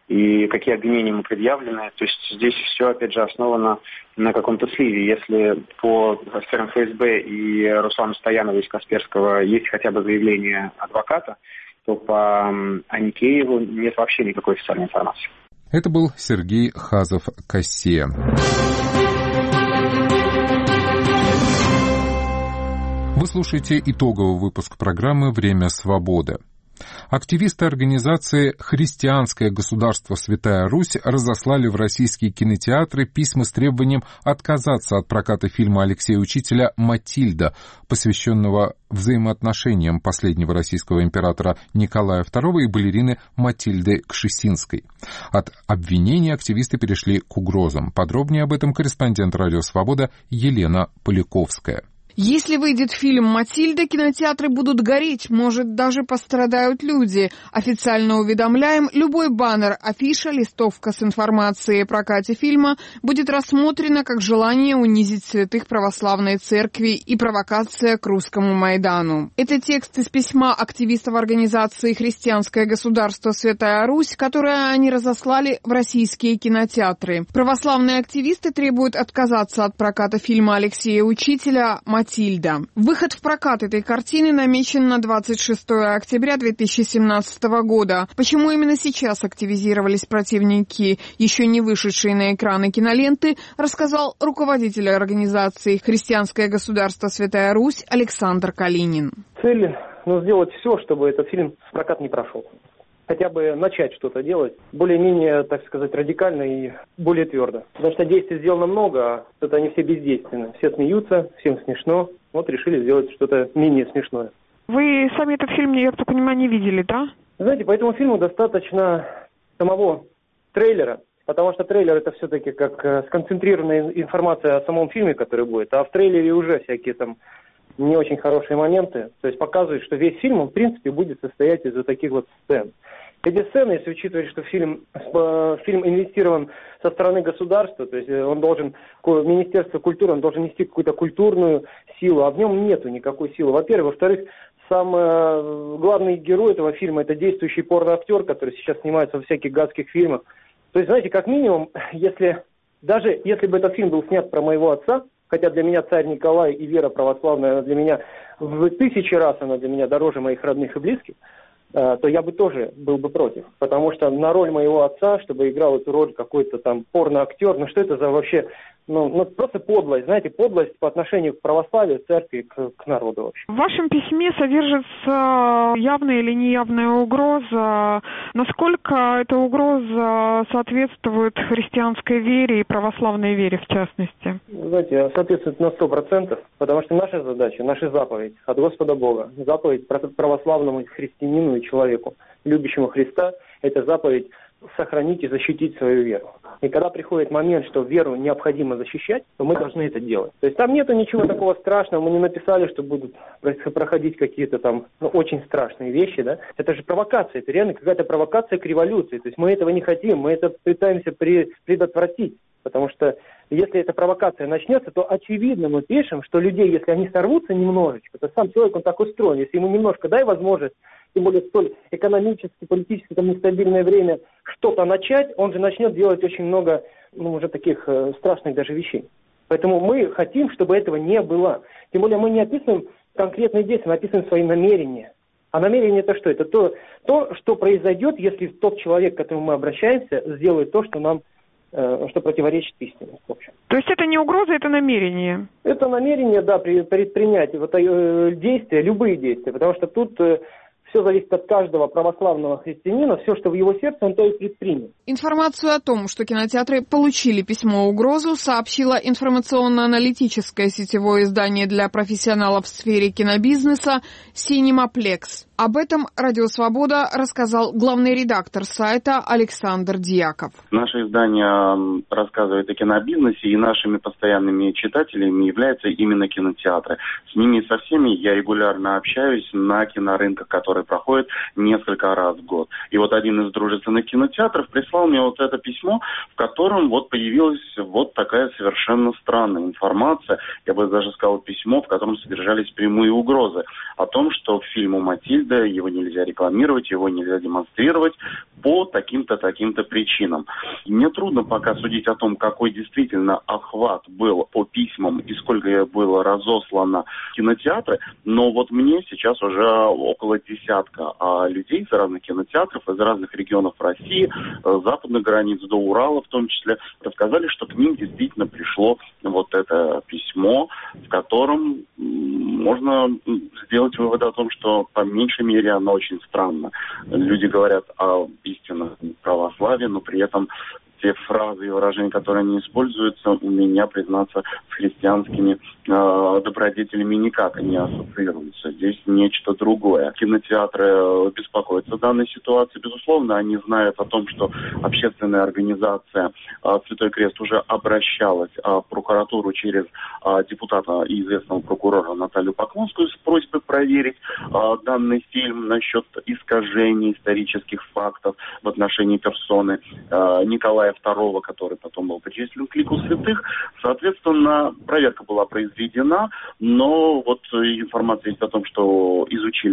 и какие обвинения ему предъявлены. То есть здесь все, опять же, основано на каком-то сливе. Если по офицерам ФСБ и Руслану Стоянову из Касперского есть хотя бы заявление адвоката, то по Аникееву нет вообще никакой официальной информации. Это был Сергей Хазов-Кассия. Вы слушаете итоговый выпуск программы «Время свободы». Активисты организации «Христианское государство Святая Русь» разослали в российские кинотеатры письма с требованием отказаться от проката фильма Алексея Учителя «Матильда», посвященного взаимоотношениям последнего российского императора Николая II и балерины Матильды Кшесинской. От обвинений активисты перешли к угрозам. Подробнее об этом корреспондент «Радио Свобода» Елена Поляковская. Если выйдет фильм «Матильда», кинотеатры будут гореть, может, даже пострадают люди. Официально уведомляем, любой баннер, афиша, листовка с информацией о прокате фильма будет рассмотрена как желание унизить святых православной церкви и провокация к русскому Майдану. Это текст из письма активистов организации «Христианское государство Святая Русь», которое они разослали в российские кинотеатры. Православные активисты требуют отказаться от проката фильма Алексея Учителя «Матильда». Выход в прокат этой картины намечен на 26 октября 2017 года. Почему именно сейчас активизировались противники, еще не вышедшие на экраны киноленты, рассказал руководитель организации «Христианское государство Святая Русь» Александр Калинин. Цель сделать все, чтобы этот фильм в прокат не прошел. Хотя бы начать что-то делать более-менее, так сказать, радикально и более твердо. Потому что действий сделано много, а это они все бездейственны. Все смеются, всем смешно. Вот решили сделать что-то менее смешное. Вы сами этот фильм, я так понимаю, не видели, да? Знаете, по этому фильму достаточно самого трейлера. Потому что трейлер это все-таки как сконцентрированная информация о самом фильме, который будет. А в трейлере уже всякие там не очень хорошие моменты. То есть показывает, что весь фильм, он в принципе будет состоять из вот таких вот сцен. Эти сцены, если учитывать, что фильм инвестирован со стороны государства, то есть он должен, Министерство культуры, он должен нести какую-то культурную силу, а в нем нету никакой силы. Во-первых. Во-вторых, сам главный герой этого фильма, это действующий порноактер, который сейчас снимается во всяких гадских фильмах. То есть, знаете, как минимум, даже если бы этот фильм был снят про моего отца, хотя для меня царь Николай и вера православная, она для меня в 1000 раз она для меня дороже моих родных и близких, то я бы тоже был бы против. Потому что на роль моего отца, чтобы играл эту роль какой-то там порноактер, что это за вообще, просто подлость, знаете, подлость по отношению к православию, церкви, к народу вообще. В вашем письме содержится явная или неявная угроза. Насколько эта угроза соответствует христианской вере и православной вере в частности? Знаете, соответствует на 100%, потому что наша задача, наша заповедь от Господа Бога, заповедь православному христианину и человеку, любящему Христа, это заповедь сохранить и защитить свою веру. И когда приходит момент, что веру необходимо защищать, то мы должны это делать. То есть там нету ничего такого страшного, мы не написали, что будут проходить какие-то там очень страшные вещи, да. Это же провокация, это реально какая-то провокация к революции. То есть мы этого не хотим, мы это пытаемся предотвратить. Потому что если эта провокация начнется, то очевидно мы пишем, что людей, если они сорвутся немножечко, то сам человек, он так устроен. Если ему немножко дай возможность, тем более в столь экономически, политически там нестабильное время, что-то начать, он же начнет делать очень много, уже таких страшных даже вещей. Поэтому мы хотим, чтобы этого не было. Тем более мы не описываем конкретные действия, мы описываем свои намерения. А намерение это что? Это то, что произойдет, если тот человек, к которому мы обращаемся, сделает то, что противоречит истине. В общем. То есть это не угроза, это намерение? Это намерение, да, предпринять действия, любые действия, потому что тут все зависит от каждого православного христианина, все, что в его сердце, он то и предпримет. Информацию о том, что кинотеатры получили письмо-угрозу, сообщило информационно-аналитическое сетевое издание для профессионалов в сфере кинобизнеса «Синемаплекс». Об этом «Радио Свобода» рассказал главный редактор сайта Александр Дьяков. Наше издание рассказывает о кинобизнесе, и нашими постоянными читателями являются именно кинотеатры. С ними со всеми я регулярно общаюсь на кинорынках, которые проходят несколько раз в год. И вот один из дружественных кинотеатров прислал мне вот это письмо, в котором вот появилась вот такая совершенно странная информация. Я бы даже сказал письмо, в котором содержались прямые угрозы о том, что фильму «Матильда» его нельзя рекламировать, его нельзя демонстрировать по таким-то причинам. И мне трудно пока судить о том, какой действительно охват был по письмам и сколько было разослано в кинотеатры, но вот мне сейчас уже около десятка людей из разных кинотеатров, из разных регионов России, с западных границ до Урала в том числе, рассказали, что к ним действительно пришло вот это письмо, в котором можно сделать вывод о том, что по меньшей мере она очень странна. Люди говорят о истинном православии, но при этом те фразы и выражения, которые они используются, у меня, признаться, с христианскими добродетелями никак не ассоциируются. Здесь нечто другое. Кинотеатры беспокоятся данной ситуации. Безусловно, они знают о том, что общественная организация «Святой Крест» уже обращалась в прокуратуру через депутата и известного прокурора Наталью Поклонскую с просьбой проверить данный фильм насчет искажений исторических фактов в отношении персоны Николая II, который потом был причислен к лику святых. Соответственно, проверка была произведена, но вот информация есть о том, что изучили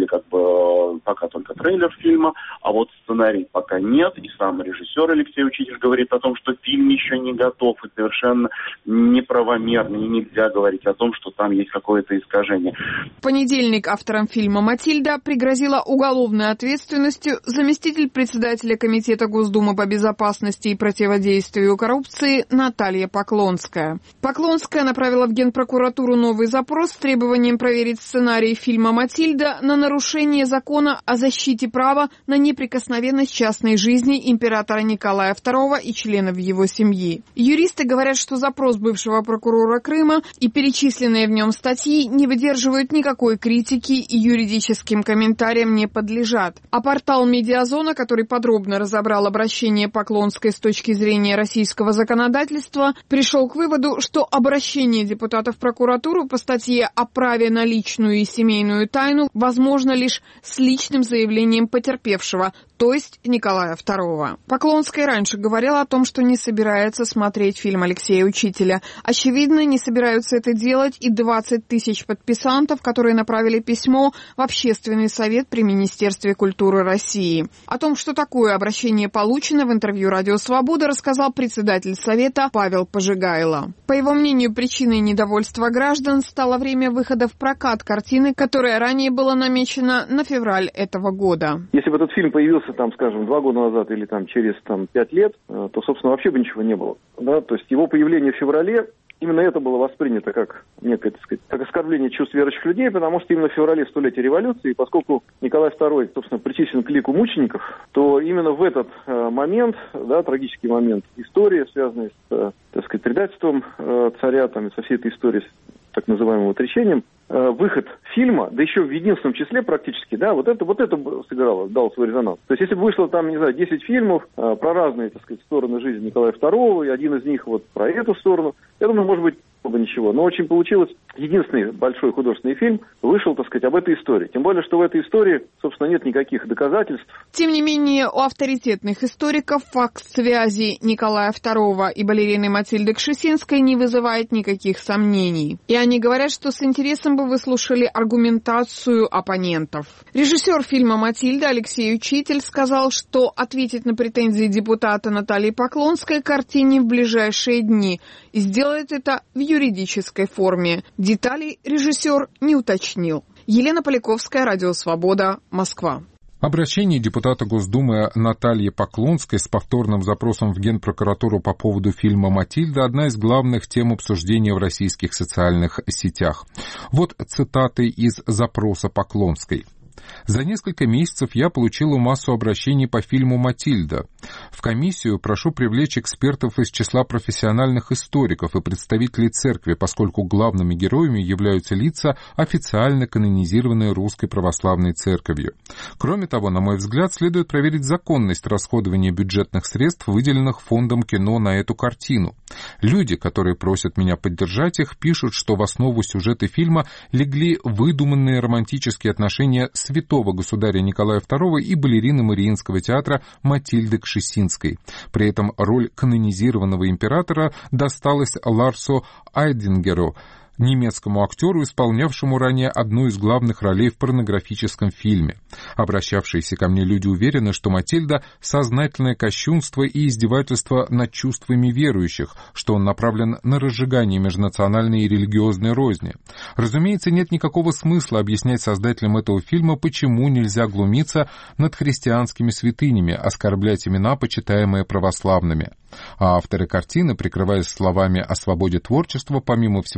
пока только трейлер фильма, а вот сценарий пока нет, и сам режиссер Алексей Учитель говорит о том, что фильм еще не готов, и совершенно неправомерно, и нельзя говорить о том, что там есть какое-то искажение. В понедельник авторам фильма «Матильда» пригрозила уголовной ответственностью заместитель председателя Комитета Госдумы по безопасности и противодействию коррупции Наталья Поклонская. Поклонская направила в Генпрокуратуру новый запрос с требованием проверить сценарий фильма «Матильда» на нарушение закона о защите права на неприкосновенность частной жизни императора Николая II и членов его семьи. Юристы говорят, что запрос бывшего прокурора Крыма и перечисленные в нем статьи не выдерживают никакой критики и юридическим комментариям не подлежат. А портал «Медиазона», который подробно разобрал обращение Поклонской с точки зрения российского законодательства, пришел к выводу, что обращение депутата в прокуратуру по статье о праве на личную и семейную тайну возможно лишь с личным заявлением потерпевшего, то есть Николая II. Поклонская раньше говорила о том, что не собирается смотреть фильм Алексея Учителя. Очевидно, не собираются это делать и 20 тысяч подписантов, которые направили письмо в Общественный совет при Министерстве культуры России. О том, что такое обращение получено, в интервью «Радио Свобода» рассказал председатель Совета Павел Пожигайло. По его мнению, причиной недовольства граждан стало время выхода в прокат картины, которая ранее была намечена на февраль этого года. Если бы этот фильм появился, 2 года назад или через 5 лет, то, собственно, вообще бы ничего не было. Да? То есть его появление в феврале, именно это было воспринято как некое, как оскорбление чувств верующих людей, потому что именно в феврале столетия революции, поскольку Николай II, собственно, причислен к лику мучеников, то именно в этот момент, трагический момент истории, связанный с, предательством царя, и со всей этой историей, с так называемым отречением, выход фильма, да еще в единственном числе практически, вот это сыграло, дало свой резонанс. То есть, если бы вышло 10 фильмов про разные, стороны жизни Николая II, и один из них про эту сторону, я думаю, может быть, бы ничего. Но очень получилось, единственный большой художественный фильм вышел, об этой истории. Тем более, что в этой истории, собственно, нет никаких доказательств. Тем не менее, у авторитетных историков факт связи Николая II и балерины Матильды Кшесинской не вызывает никаких сомнений. И они говорят, что с интересом бы выслушали аргументацию оппонентов. Режиссер фильма «Матильда» Алексей Учитель сказал, что ответит на претензии депутата Натальи Поклонской картине в ближайшие дни и сделает это в юридической форме. Деталей режиссер не уточнил. Елена Поляковская, Радио Свобода, Москва. Обращение депутата Госдумы Натальи Поклонской с повторным запросом в Генпрокуратуру по поводу фильма «Матильда» – одна из главных тем обсуждения в российских социальных сетях. Вот цитаты из запроса Поклонской. За несколько месяцев я получила массу обращений по фильму «Матильда». В комиссию прошу привлечь экспертов из числа профессиональных историков и представителей церкви, поскольку главными героями являются лица, официально канонизированные Русской Православной Церковью. Кроме того, на мой взгляд, следует проверить законность расходования бюджетных средств, выделенных фондом кино на эту картину. Люди, которые просят меня поддержать их, пишут, что в основу сюжета фильма легли выдуманные романтические отношения святого государя Николая II и балерины Мариинского театра Матильды Кшесинской. При этом роль канонизированного императора досталась Ларсу Айдингеру, немецкому актеру, исполнявшему ранее одну из главных ролей в порнографическом фильме. Обращавшиеся ко мне люди уверены, что «Матильда» — сознательное кощунство и издевательство над чувствами верующих, что он направлен на разжигание межнациональной и религиозной розни. Разумеется, нет никакого смысла объяснять создателям этого фильма, почему нельзя глумиться над христианскими святынями, оскорблять имена, почитаемые православными. А авторы картины, прикрываясь словами о свободе творчества, помимо всего прочего,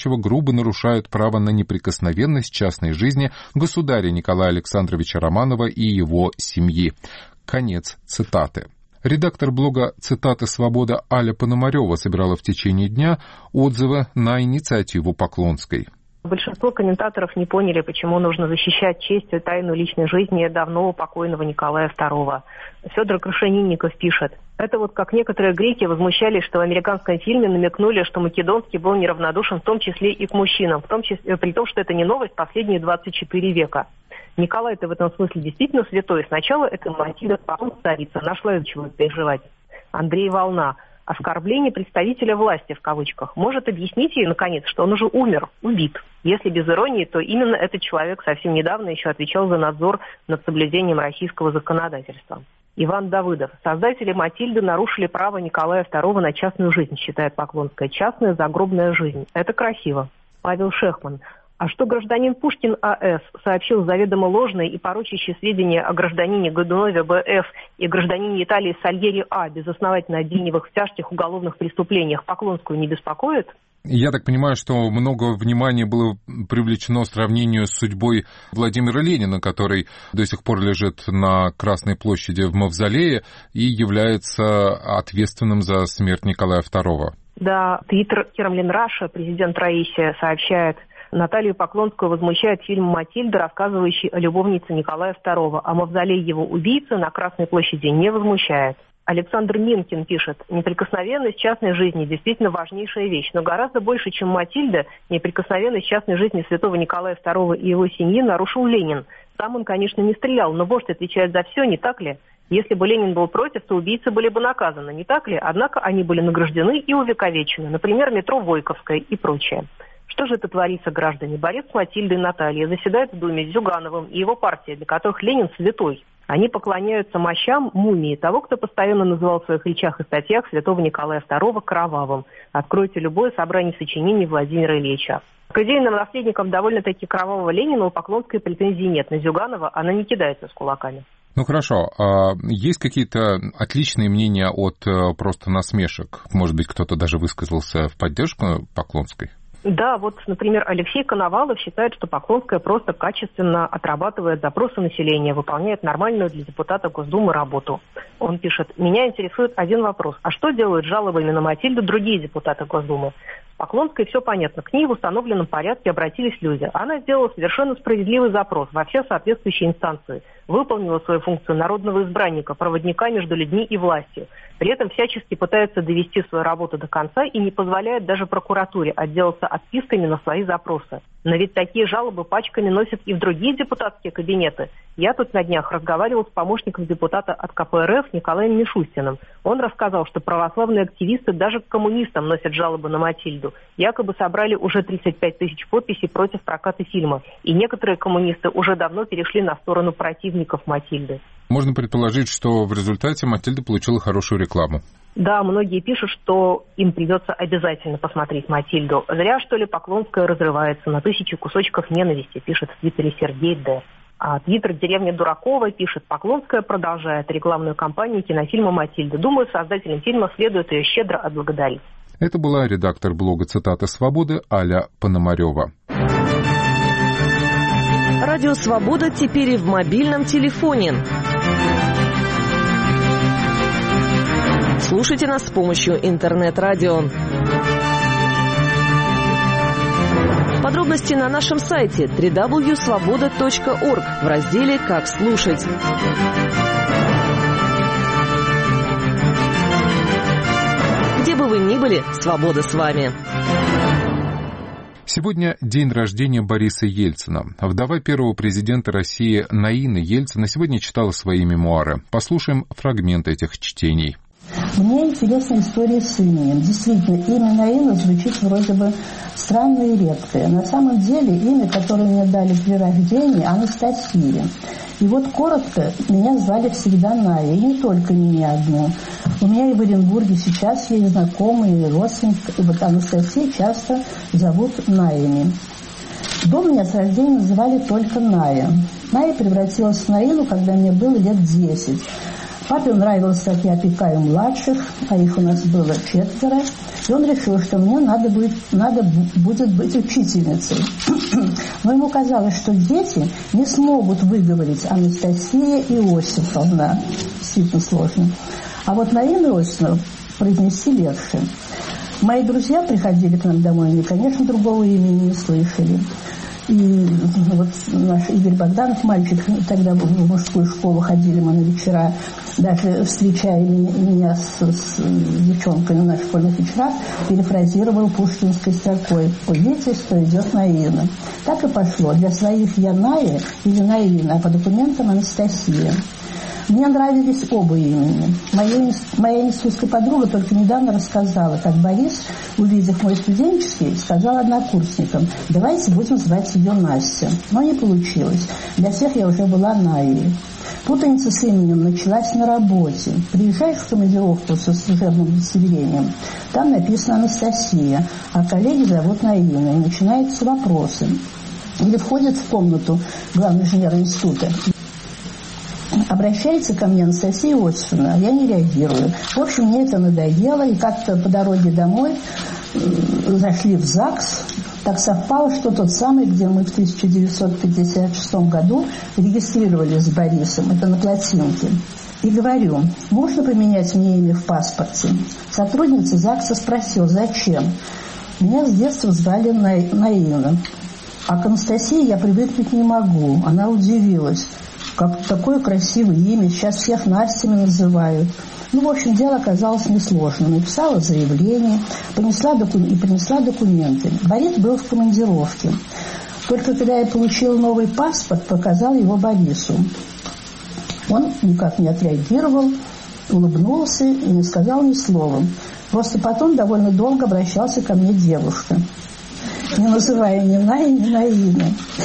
происходящего грубо нарушают право на неприкосновенность частной жизни государя Николая Александровича Романова и его семьи. Конец цитаты. Редактор блога «Цитаты Свобода» Аля Пономарева собирала в течение дня отзывы на инициативу Поклонской. Большинство комментаторов не поняли, почему нужно защищать честь и тайну личной жизни давно покойного Николая II. Федор Крашенинников пишет: это вот как некоторые греки возмущались, что в американском фильме намекнули, что Македонский был неравнодушен в том числе и к мужчинам, в том числе, при том, что это не новость последние 24 века. Николай-то в этом смысле действительно святой. Сначала это Матильда, потом царица. Нашла из чего переживать. Андрей Волна. Оскорбление представителя власти, в кавычках, может объяснить ей, наконец, что он уже умер, убит. Если без иронии, то именно этот человек совсем недавно еще отвечал за надзор над соблюдением российского законодательства. Иван Давыдов. Создатели Матильды нарушили право Николая II на частную жизнь, считает Поклонская. Частная загробная жизнь. Это красиво. Павел Шехман. А что гражданин Пушкин А.С. сообщил заведомо ложные и порочащие сведения о гражданине Годунове Б.Ф. и гражданине Италии Сальери А., безосновательно обвинивых в тяжких уголовных преступлениях, Поклонскую не беспокоит? Я так понимаю, что много внимания было привлечено сравнению с судьбой Владимира Ленина, который до сих пор лежит на Красной площади в мавзолее и является ответственным за смерть Николая II. Да, твиттер Кремлин Раша, президент Раиси, сообщает: Наталью Поклонскую возмущает фильм «Матильда», рассказывающий о любовнице Николая II, а мавзолей его убийцы на Красной площади не возмущает. Александр Минкин пишет: неприкосновенность частной жизни действительно важнейшая вещь, но гораздо больше, чем Матильда, неприкосновенность частной жизни святого Николая II и его семьи нарушил Ленин. Сам он, конечно, не стрелял, но вождь отвечает за все, не так ли? Если бы Ленин был против, то убийцы были бы наказаны, не так ли? Однако они были награждены и увековечены, например, метро Войковское и прочее. Что же это творится, граждане? Борец с Матильдой Натальей заседает в Думе с Зюгановым и его партией, для которых Ленин святой. Они поклоняются мощам мумии того, кто постоянно называл в своих речах и статьях святого Николая II кровавым. Откройте любое собрание сочинений Владимира Ильича. К идейным наследникам довольно-таки кровавого Ленина у Поклонской претензий нет. На Зюганова она не кидается с кулаками. Ну хорошо, а есть какие-то отличные мнения от просто насмешек? Может быть, кто-то даже высказался в поддержку Поклонской? Да, вот, например, Алексей Коновалов считает, что Поклонская просто качественно отрабатывает запросы населения, выполняет нормальную для депутата Госдумы работу. Он пишет: «Меня интересует один вопрос. А что делают жалобами на Матильду другие депутаты Госдумы? С Поклонской все понятно. К ней в установленном порядке обратились люди. Она сделала совершенно справедливый запрос во все соответствующие инстанции. Выполнила свою функцию народного избранника, проводника между людьми и властью. При этом всячески пытается довести свою работу до конца и не позволяет даже прокуратуре отделаться отписками на свои запросы. Но ведь такие жалобы пачками носят и в другие депутатские кабинеты. Я тут на днях разговаривал с помощником депутата от КПРФ Николаем Мишустиным. Он рассказал, что православные активисты даже к коммунистам носят жалобы на Матильду. Якобы собрали уже 35 тысяч подписей против проката фильма. И некоторые коммунисты уже давно перешли на сторону противников Матильды. Можно предположить, что в результате Матильда получила хорошую рекламу. Да, многие пишут, что им придется обязательно посмотреть Матильду. Зря, что ли, Поклонская разрывается на тысячи кусочков ненависти, пишет в Твиттере Сергей Д. А Твиттер «Деревня Дуракова» пишет: Поклонская продолжает рекламную кампанию кинофильма «Матильда». Думаю, создателям фильма следует ее щедро отблагодарить. Это была редактор блога «Цитаты Свободы» Аля Пономарева. Радио «Свобода» теперь и в мобильном телефоне. Слушайте нас с помощью интернет-радио. Подробности на нашем сайте www.svoboda.org в разделе «Как слушать». Где бы вы ни были, свобода с вами. Сегодня день рождения Бориса Ельцина. Вдова первого президента России Наина Ельцина сегодня читала свои мемуары. Послушаем фрагмент этих чтений. Мне интересна история с именем. Действительно, имя Наина звучит вроде бы странно и редкое. На самом деле, имя, которое мне дали при рождении, Анастасия. И вот коротко меня звали всегда Ная, и не только меня одну. У меня и в Оренбурге сейчас есть знакомые и родственники, и вот Анастасию часто зовут Наями. Дом меня с рождения называли только Ная. Ная превратилась в Наину, когда мне было лет 10. Папе нравилось, как я опекаю младших, а их у нас было 4, и он решил, что мне надо будет быть учительницей. Но ему казалось, что дети не смогут выговорить Анастасия Иосифовна. Действительно сложно. А вот Наина Иосифовна произнести легче. Мои друзья приходили к нам домой, они, конечно, другого имени не слышали. И вот наш Игорь Богданов, мальчик, тогда в мужскую школу ходили мы на вечера, даже встречая меня с девчонками на школьных вечерах, перефразировал пушкинской строкой: «Увидите, что идет Наина». Так и пошло. Для своих я Ная или Наина, а по документам Анастасия. Мне нравились оба имени. Моя институтская подруга только недавно рассказала, как Борис, увидев мой студенческий, сказал однокурсникам: «Давайте будем звать ее Настя». Но не получилось. Для всех я уже была Наей. Путаница с именем началась на работе. Приезжаешь в командировку со служебным удостоверением, там написано Анастасия, а коллеги зовут Наина, и начинаются вопросы. Или входят в комнату главный инженер института. Обращается ко мне Анастасия Иосифовна, а я не реагирую. В общем, мне это надоело, и как-то по дороге домой зашли в ЗАГС. Так совпало, что тот самый, где мы в 1956 году регистрировались с Борисом, это на плотинке. И говорю: можно поменять мне имя в паспорте? Сотрудница ЗАГСа спросила: зачем? Меня с детства звали Наина, а к Анастасии я привыкнуть не могу. Она удивилась: как такое красивое имя, сейчас всех Настями называют. Ну, в общем, дело оказалось несложным. Написала заявление, принесла документы. Борис был в командировке. Только когда я получила новый паспорт, показал его Борису. Он никак не отреагировал, улыбнулся и не сказал ни слова. Просто потом довольно долго обращался ко мне девушка, не называя ни Наи, ни Наина.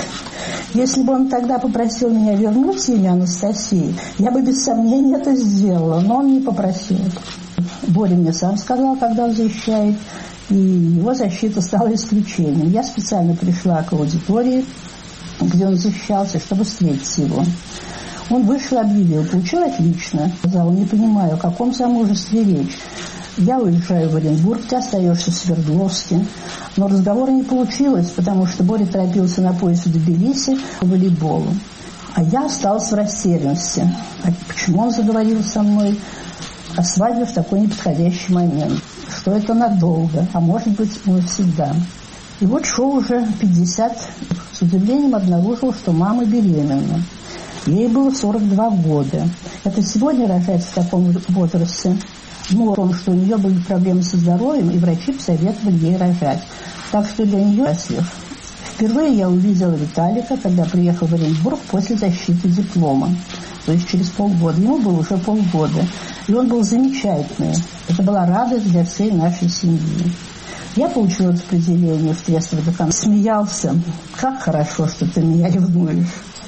Если бы он тогда попросил меня вернуть имя Анастасии, я бы без сомнения это сделала, но он не попросил. Боря мне сам сказал, когда он защищает, и его защита стала исключением. Я специально пришла к аудитории, где он защищался, чтобы встретить его. Он вышел, объявил: получил отлично. Сказал: не понимаю, о каком замужестве речь. Я уезжаю в Оренбург, ты остаешься в Свердловске. Но разговора не получилось, потому что Боря торопился на поезд в Тбилиси по волейболу. А я осталась в растерянности. А почему он заговорил со мной о свадьбе в такой неподходящий момент? Что это надолго, а может быть навсегда. И вот шел уже 50. С удивлением обнаружил, что мама беременна. Ей было 42 года. Это сегодня рожать в таком возрасте? Ну, о том, что у нее были проблемы со здоровьем, и врачи посоветовали ей рожать. Так что для нее счастлив. Впервые я увидела Виталика, когда приехал в Оренбург после защиты диплома. То есть через полгода. Ему было уже полгода. И он был замечательный. Это была радость для всей нашей семьи. Я получила распределение в Трест-водоканал. Смеялся: как хорошо, что ты меня ревнуешь.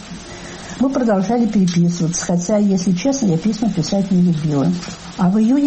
Мы продолжали переписываться, хотя, если честно, я письма писать не любила. А в июне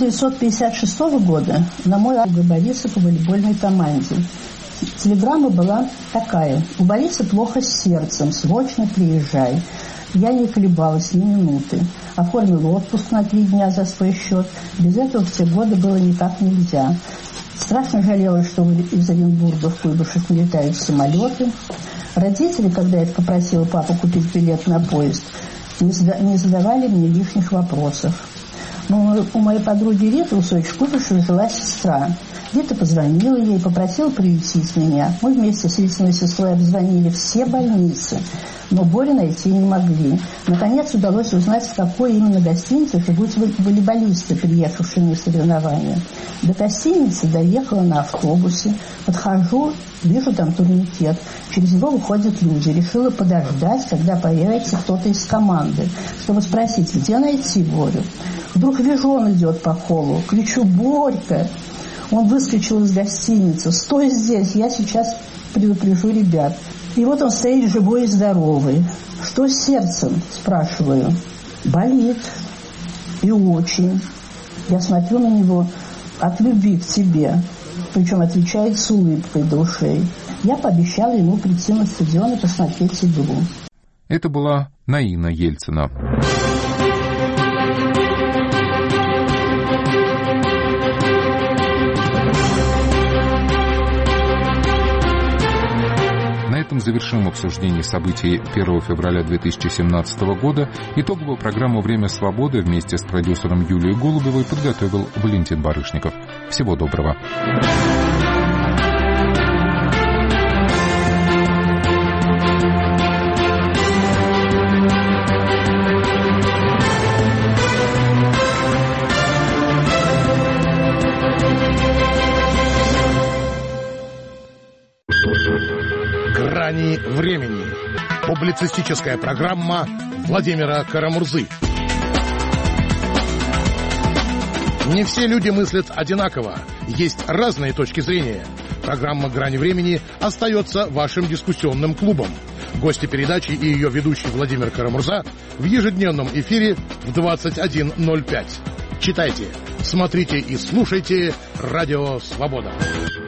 1956 года на мой адрес Бориса по волейбольной команде. Телеграмма была такая: у Бориса плохо с сердцем, срочно приезжай. Я не колебалась ни минуты. Оформила отпуск на 3 дня за свой счет. Без этого в те годы было никак нельзя. Страшно жалела, что из Оренбурга в Куйбышев не летают самолеты. Родители, когда я попросила папу купить билет на поезд, не задавали мне лишних вопросов. Но у моей подруги Риты у Сочи Куйбышева жила сестра. Рита позвонила ей, попросила приютить меня. Мы вместе с Ритиной сестрой обзвонили все больницы, но Борю найти не могли. Наконец удалось узнать, в какой именно гостинице живут волейболисты, приехавшие на соревнования. До гостиницы доехала на автобусе. Подхожу, вижу там турникет. Через него выходят люди. Решила подождать, когда появится кто-то из команды, чтобы спросить, где найти Борю. Вдруг вижу, он идет по холлу. Кричу: Борька! Он выскочил из гостиницы. Стой здесь, я сейчас предупрежу ребят. И вот он стоит живой и здоровый. Что с сердцем? Спрашиваю. Болит. И очень. Я смотрю на него: от любви к тебе. Причем отвечает с улыбкой до ушей. Я пообещала ему прийти на стадион и посмотреть игру. Это была Наина Ельцина. этом завершим обсуждение событий 1 февраля 2017 года. Итоговую программу «Время свободы» вместе с продюсером Юлией Голубевой подготовил Валентин Барышников. Всего доброго. «Грани времени». Публицистическая программа Владимира Карамурзы. Не все люди мыслят одинаково. Есть разные точки зрения. Программа «Грани времени» остается вашим дискуссионным клубом. Гости передачи и ее ведущий Владимир Карамурза в ежедневном эфире в 21:05. Читайте, смотрите и слушайте «Радио Свобода».